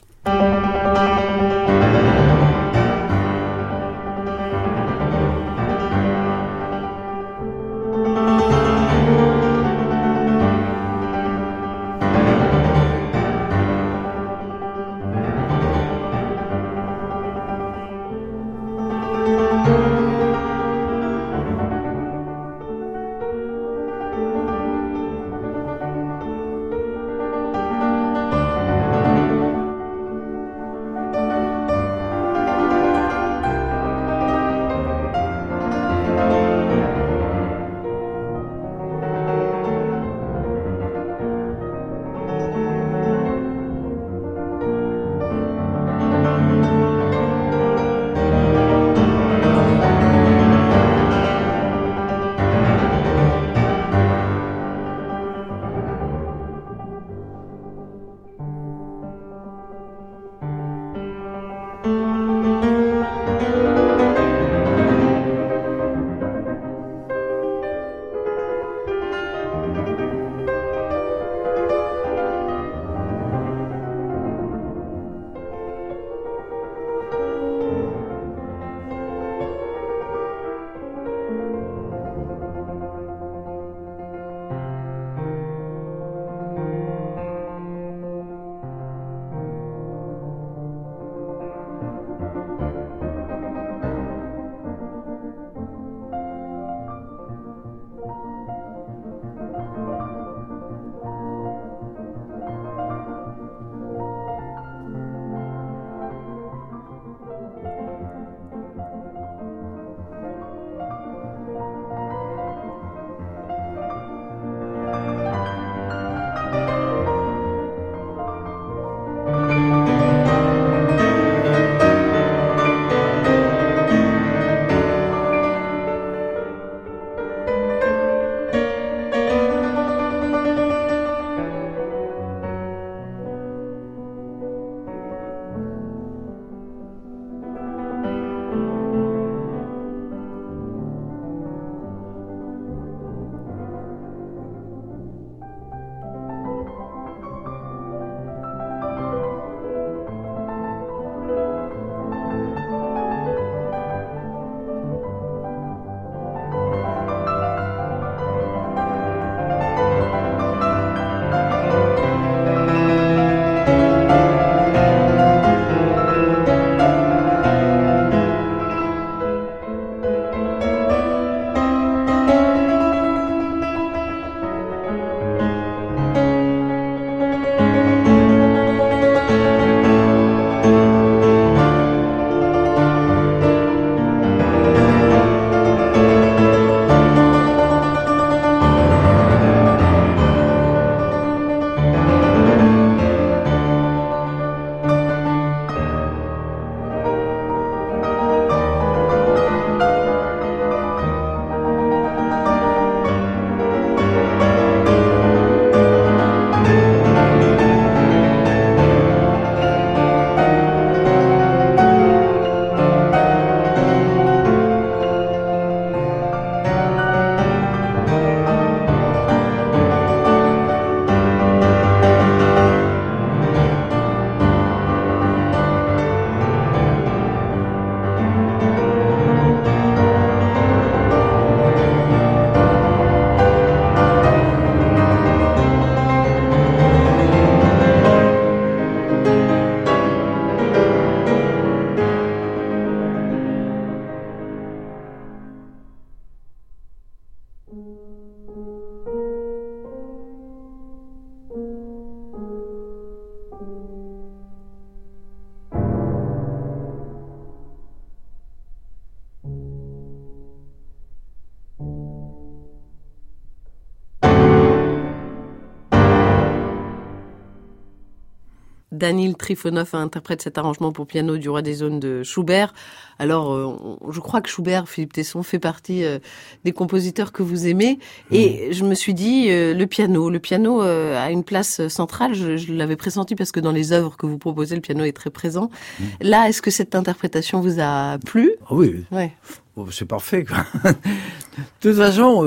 Danil Trifonov interprète cet arrangement pour piano du Roi des Aulnes de Schubert. Alors, je crois que Schubert, Philippe Tesson, fait partie des compositeurs que vous aimez. Et je me suis dit, le piano a une place centrale. Je l'avais pressenti parce que dans les œuvres que vous proposez, le piano est très présent. Là, est-ce que cette interprétation vous a plu? Oui, Ouais. c'est parfait, quoi. De toute façon,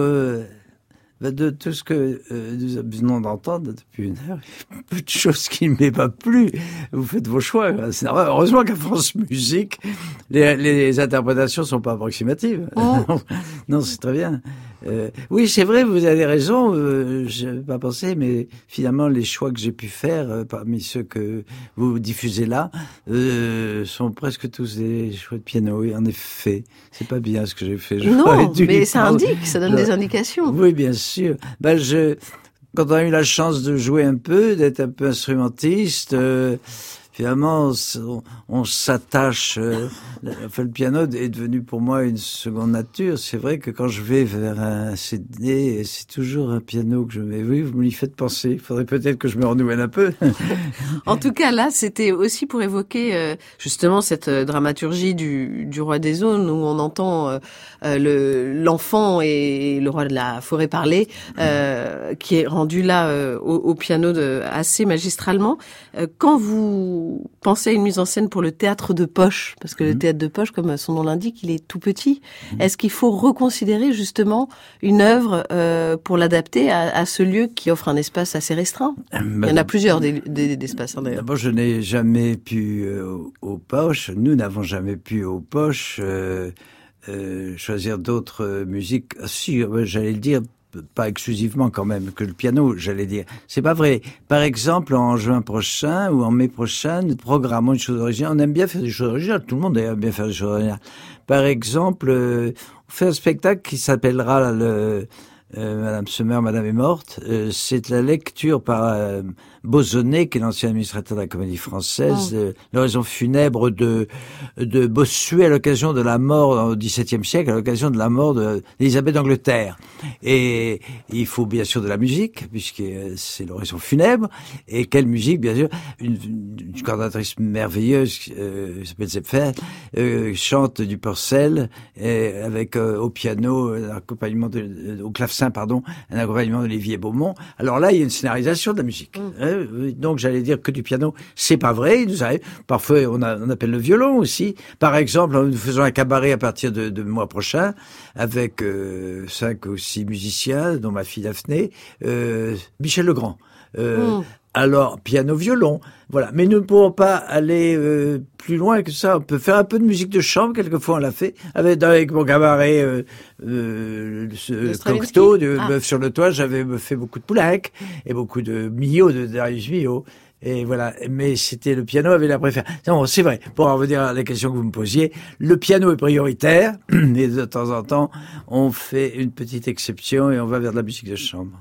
de tout ce que nous venons d'entendre depuis une heure, il y a peu de choses qui ne m'aient pas plu. Vous faites vos choix. C'est normal. Heureusement qu'à France Musique, les interprétations sont pas approximatives. Oh. Non, c'est très bien. Oui, c'est vrai, vous avez raison. Je n'avais pas pensé, mais finalement, les choix que j'ai pu faire parmi ceux que vous diffusez là sont presque tous des choix de piano. Oui, en effet, c'est pas bien ce que j'ai fait. Non, mais ça indique, ça donne des indications. Oui, bien sûr. Quand on a eu la chance de jouer un peu, d'être un peu instrumentiste, finalement, on s'attache. Le piano est devenu pour moi une seconde nature. C'est vrai que quand je vais vers un CD, c'est toujours un piano que je mets. Oui, vous me l'y faites penser. Il faudrait peut-être que je me renouvelle un peu. En tout cas, là, c'était aussi pour évoquer justement cette dramaturgie du Roi des Aulnes où on entend l'enfant et le roi de la forêt parler, qui est rendu là au piano assez magistralement. Quand vous pensez à une mise en scène pour le théâtre de poche, parce que le théâtre de poche, comme son nom l'indique, il est tout petit, est-ce qu'il faut reconsidérer justement une œuvre pour l'adapter à ce lieu qui offre un espace assez restreint? Il y en a plusieurs d'espaces d'ailleurs. D'abord, je n'ai jamais pu aux poches, nous n'avons jamais pu aux poches choisir d'autres musiques. Si, j'allais le dire, pas exclusivement quand même, que le piano, j'allais dire. C'est pas vrai. Par exemple, en juin prochain ou en mai prochain, nous programmons une chose originale. On aime bien faire des choses originales. Tout le monde aime bien faire des choses originales. Par exemple, on fait un spectacle qui s'appellera Madame se meurt, Madame est morte. C'est la lecture par Bauzonnet, qui est l'ancien administrateur de la Comédie Française, l'oraison funèbre de Bossuet à l'occasion de la mort au XVIIe siècle, à l'occasion de la mort d'Élisabeth d'Angleterre. Et il faut bien sûr de la musique, puisque c'est l'oraison funèbre. Et quelle musique, bien sûr, une cantatrice merveilleuse, qui s'appelle Zepfer, chante du Purcell, avec au piano, un accompagnement au clavecin, un accompagnement d'Olivier Beaumont. Alors là, il y a une scénarisation de la musique. Donc j'allais dire que du piano, c'est pas vrai. Parfois on appelle le violon aussi. Par exemple, nous faisons un cabaret à partir de mois prochain avec 5 ou 6 musiciens, dont ma fille Daphné, Michel Legrand. Alors, piano-violon, voilà. Mais nous ne pourrons pas aller plus loin que ça. On peut faire un peu de musique de chambre, quelquefois on l'a fait, avec mon cabaret Cocteau, de Bœuf sur le toit. J'avais fait beaucoup de Poulenc et beaucoup de Milhaud, de Darius Milhaud. Et voilà, mais c'était le piano avait la préférence. Non, c'est vrai. Pour en revenir à la question que vous me posiez, le piano est prioritaire, mais de temps en temps, on fait une petite exception et on va vers de la musique de chambre.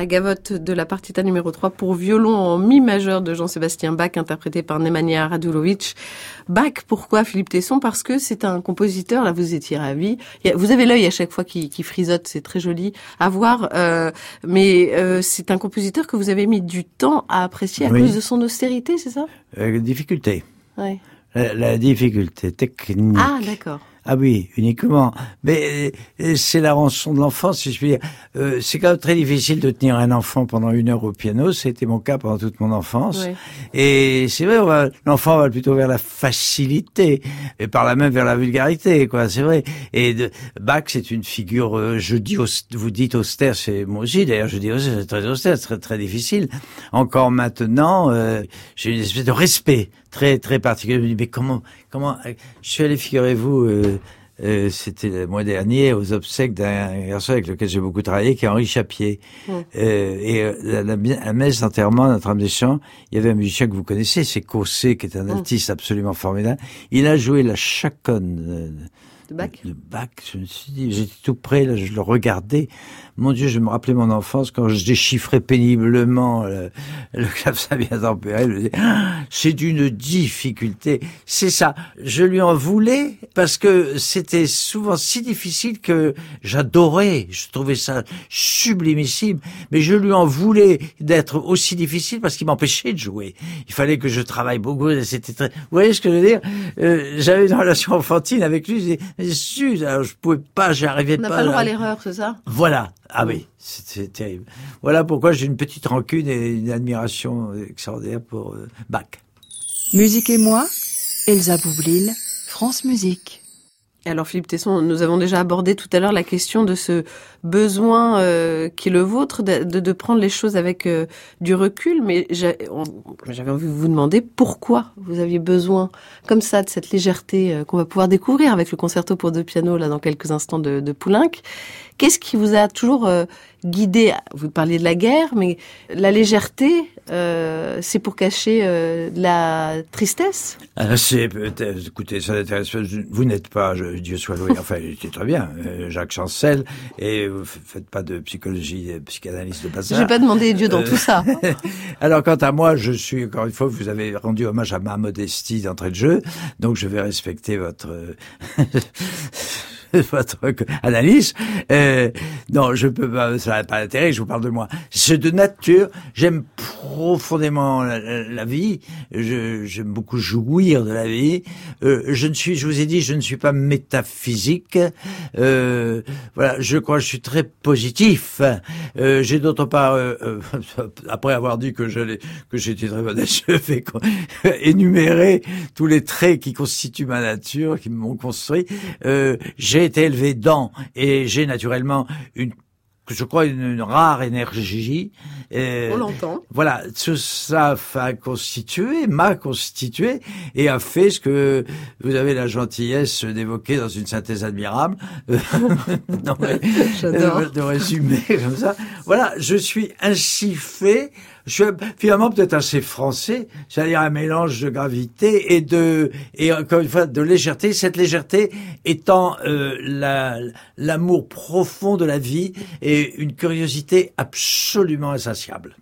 la gavotte de la partita numéro 3 pour violon en mi majeur de Jean-Sébastien Bach, interprété par Nemanja Radulovic. Bach, pourquoi Philippe Tesson? Parce que c'est un compositeur, là vous étiez ravi. Vous avez l'œil à chaque fois qui frisote, c'est très joli à voir, mais c'est un compositeur que vous avez mis du temps à apprécier à cause de son austérité, c'est ça? Difficulté. Ouais. La difficulté technique. Ah, d'accord. Ah oui, uniquement. Mais c'est la rançon de l'enfance, si je puis dire. C'est quand même très difficile de tenir un enfant pendant 1 heure au piano. C'était mon cas pendant toute mon enfance. Oui. Et c'est vrai, l'enfant va plutôt vers la facilité et par là même vers la vulgarité, quoi. C'est vrai. Et Bach, c'est une figure. Vous dites austère, c'est moi aussi. D'ailleurs, je dis austère, c'est très austère, c'est très très difficile. Encore maintenant, j'ai une espèce de respect très très particulier. Je me dis mais comment je suis allé, figurez-vous, c'était le mois dernier aux obsèques d'un garçon avec lequel j'ai beaucoup travaillé, qui est Henri Chapier. La messe d'enterrement de Notre-Dame des Champs, il y avait un musicien que vous connaissez, c'est Cossé, qui est un altiste absolument formidable. Il a joué la chaconne de Bach. Je me suis dit, j'étais tout près, là, je le regardais. Mon Dieu, je me rappelais mon enfance quand je déchiffrais péniblement le clavecin bien tempéré. Je me disais, c'est d'une difficulté. C'est ça. Je lui en voulais parce que c'était souvent si difficile que j'adorais. Je trouvais ça sublimissime. Mais je lui en voulais d'être aussi difficile parce qu'il m'empêchait de jouer. Il fallait que je travaille beaucoup. C'était très... Vous voyez ce que je veux dire? J'avais une relation enfantine avec lui. Alors je pouvais pas, j'arrivais pas. On n'a pas le droit à l'erreur, c'est ça? Voilà. Ah oui, c'est terrible. Voilà pourquoi j'ai une petite rancune et une admiration extraordinaire pour Bach. Musique et moi, Elsa Boublil, France Musique. Alors Philippe Tesson, nous avons déjà abordé tout à l'heure la question de ce besoin qui est le vôtre de prendre les choses avec du recul, mais j'avais envie de vous demander pourquoi vous aviez besoin comme ça de cette légèreté qu'on va pouvoir découvrir avec le concerto pour 2 pianos là dans quelques instants de Poulenc. Qu'est-ce qui vous a toujours guidé? Vous parliez de la guerre, mais la légèreté, c'est pour cacher la tristesse? C'est peut-être, écoutez, ça n'intéresse pas. Vous n'êtes pas, Dieu soit loué. Enfin, c'est très bien, Jacques Chancel, et vous faites pas de psychologie, psychanalyse de passage. J'ai pas demandé Dieu dans tout ça. Alors, quant à moi, je suis, encore une fois, vous avez rendu hommage à ma modestie d'entrée de jeu, donc je vais respecter votre analyse. Non, je peux pas, ça n'a pas d'intérêt, je vous parle de moi. C'est de nature, j'aime profondément la vie, j'aime beaucoup jouir de la vie. Je vous ai dit, je ne suis pas métaphysique. Voilà, je crois que je suis très positif. J'ai d'autre part, après avoir dit que j'étais très modeste, je vais énumérer tous les traits qui constituent ma nature, qui m'ont construit. J'ai été élevé dans, et j'ai naturellement je crois une rare énergie. On l'entend. Voilà, tout ça m'a constitué et a fait ce que vous avez la gentillesse d'évoquer dans une synthèse admirable. J'adore. De résumer comme ça. Voilà, je suis ainsi fait. Je suis finalement peut-être assez français, c'est-à-dire un mélange de gravité et encore une fois de légèreté. Cette légèreté étant l'amour profond de la vie et une curiosité absolument insatiable.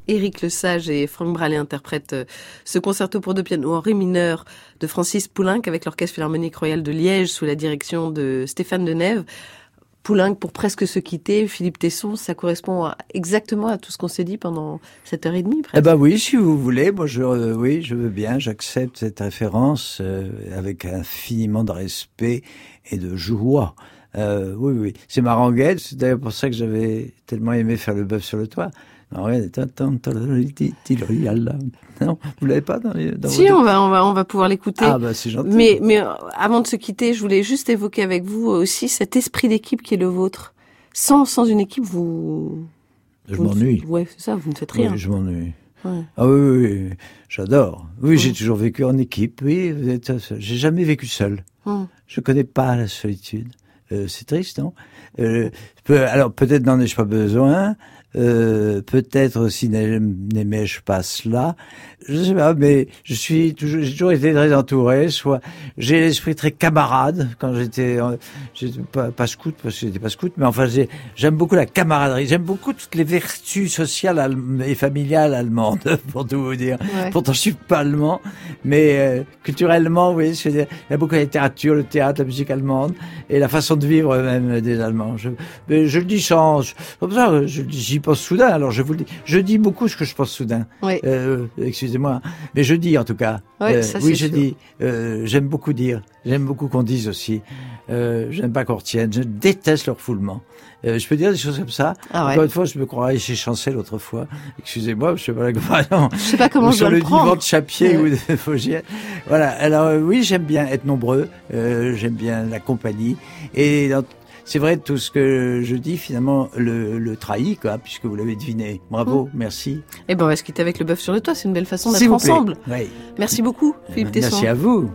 Éric Lesage et Franck Braley interprètent ce concerto pour 2 pianos en ré mineur de Francis Poulenc avec l'Orchestre Philharmonique Royal de Liège sous la direction de Stéphane Denève. Poulenc pour presque se quitter, Philippe Tesson, ça correspond exactement à tout ce qu'on s'est dit pendant 7h30 presque. Eh ben oui, si vous voulez, moi je veux bien, j'accepte cette référence avec infiniment de respect et de joie. Oui, c'est Maranguel, c'est d'ailleurs pour ça que j'avais tellement aimé faire le bœuf sur le toit. Non, vous l'avez pas dans Si, on va pouvoir l'écouter. Ah bah c'est gentil. Mais avant de se quitter, je voulais juste évoquer avec vous aussi cet esprit d'équipe qui est le vôtre. Sans une équipe, Je m'ennuie. Ouais, c'est ça, vous ne faites rien. Oui, je m'ennuie. Ouais. Ah oui, j'adore. Oui, j'ai toujours vécu en équipe. Oui, j'ai jamais vécu seul. Je connais pas la solitude. C'est triste, non? Alors peut-être n'en ai-je pas besoin. Peut-être aussi n'aimais-je pas cela. Je sais pas, mais j'ai toujours été très entouré. Soit j'ai l'esprit très camarade quand j'étais pas scout parce que j'étais pas scout, mais enfin j'aime beaucoup la camaraderie. J'aime beaucoup toutes les vertus sociales et familiales allemandes, pour tout vous dire. Ouais. Pourtant je suis pas allemand, mais culturellement, oui, il y a beaucoup la littérature, le théâtre, la musique allemande et la façon de vivre même des Allemands. Je le dis comme ça, j'y pense soudain, alors je vous le dis. Je dis beaucoup ce que je pense soudain. Oui. Excusez-moi, mais je dis en tout cas. Oui, ça, oui, c'est je sûr. dis. J'aime beaucoup dire. J'aime beaucoup qu'on dise aussi. J'aime pas qu'on retienne. Je déteste le refoulement. Je peux dire des choses comme ça. Ah ouais. Encore une fois, je me croirais chez Chancel l'autre fois. Excusez-moi, je sais pas la comparaison. Je sais pas comment Ou je sur dois le le prendre. divan de Chapier ou de Fogiel. Voilà. Alors oui, j'aime bien être nombreux. J'aime bien la compagnie. Et c'est vrai, tout ce que je dis, finalement, le trahit, quoi, puisque vous l'avez deviné. Bravo, merci. Eh ben, on va se quitter avec le bœuf sur le toit. C'est une belle façon S'il d'être vous plaît. ensemble. Oui. Merci beaucoup, Philippe Tesson. Merci à vous.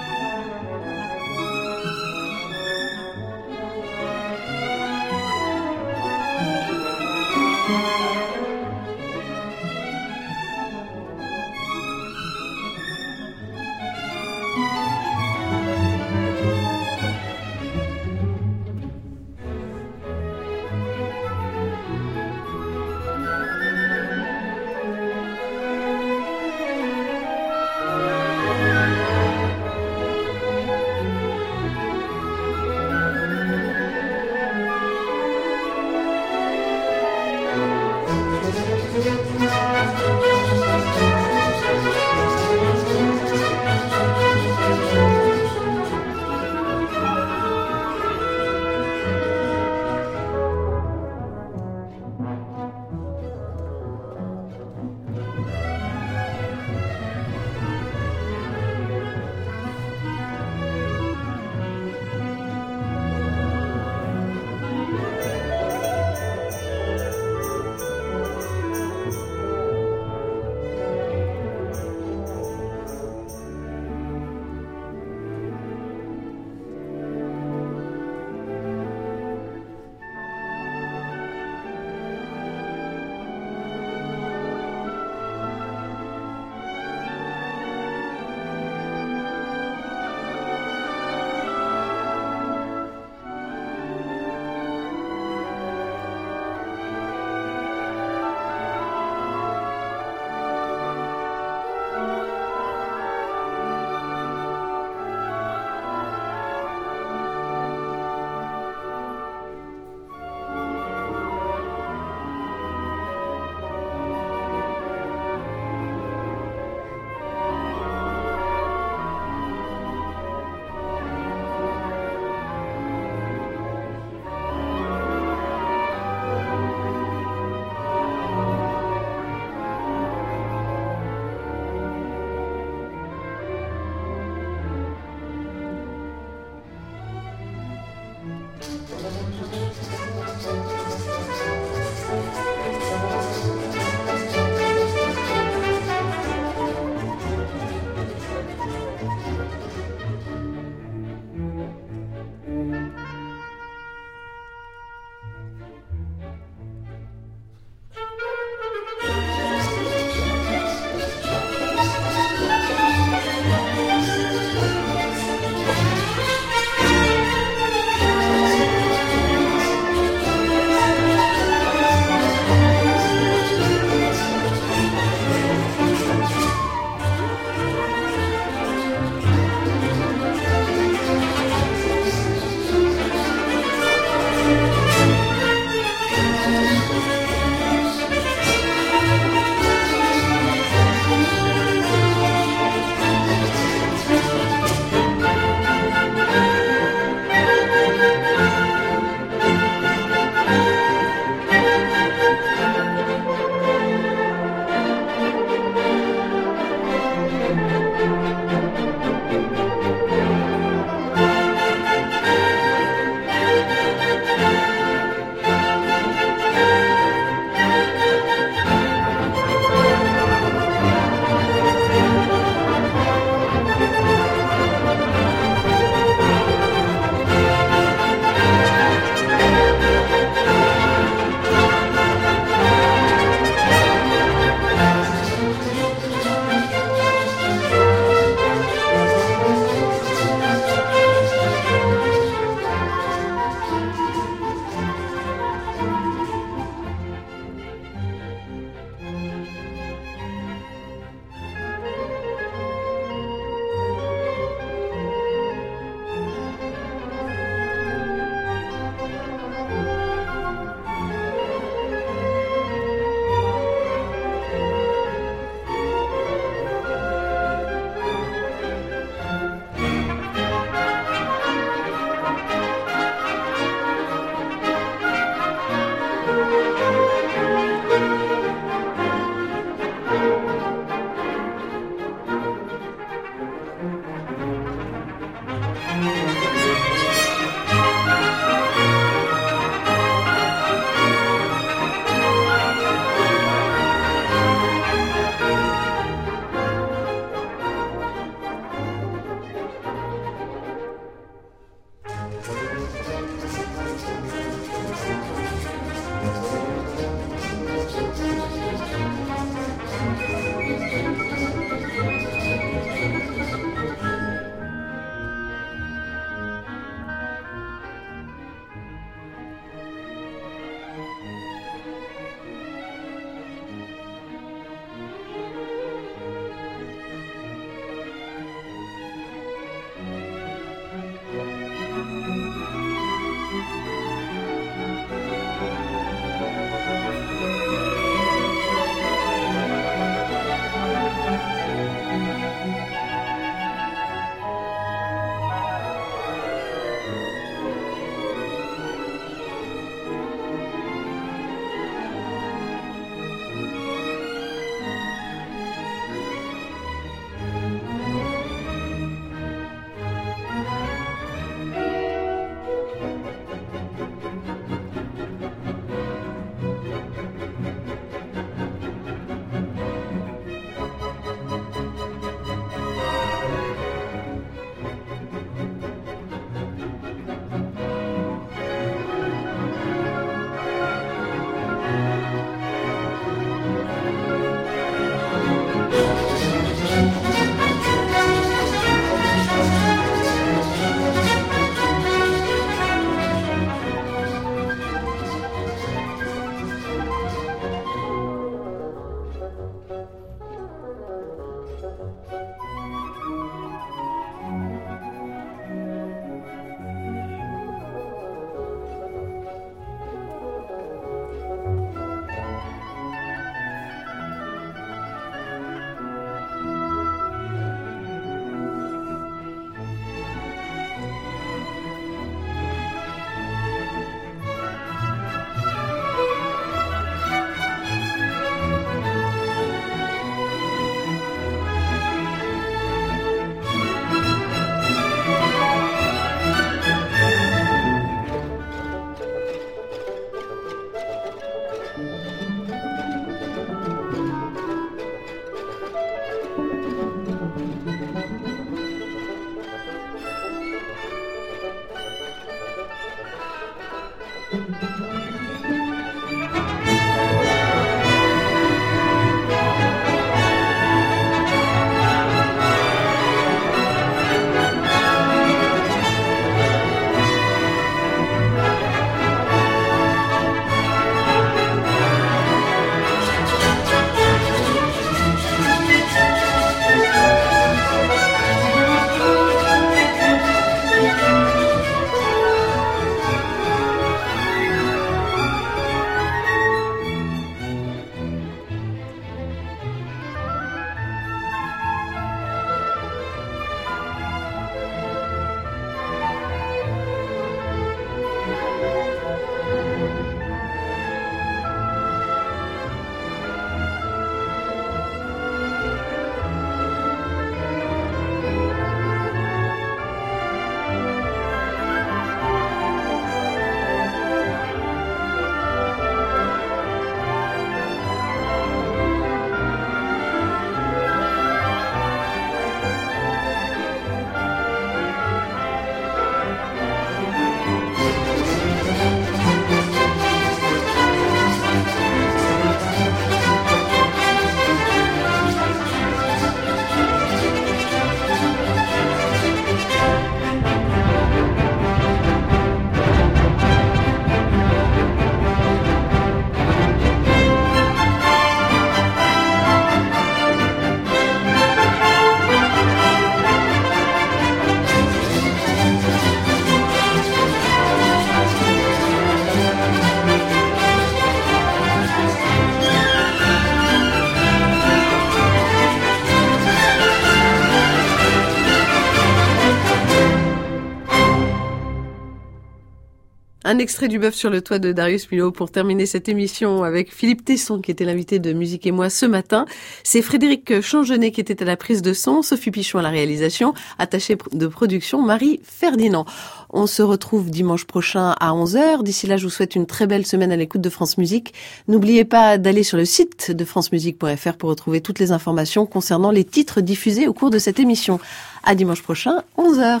Un extrait du Bœuf sur le toit de Darius Milhaud pour terminer cette émission avec Philippe Tesson qui était l'invité de Musique et Moi ce matin. C'est Frédéric Changenet qui était à la prise de son, Sophie Pichon à la réalisation, attachée de production Marie Ferdinand. On se retrouve dimanche prochain à 11h. D'ici là, je vous souhaite une très belle semaine à l'écoute de France Musique. N'oubliez pas d'aller sur le site de francemusique.fr pour retrouver toutes les informations concernant les titres diffusés au cours de cette émission. À dimanche prochain, 11h.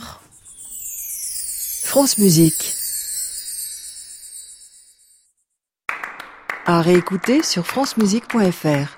France Musique. À réécouter sur francemusique.fr.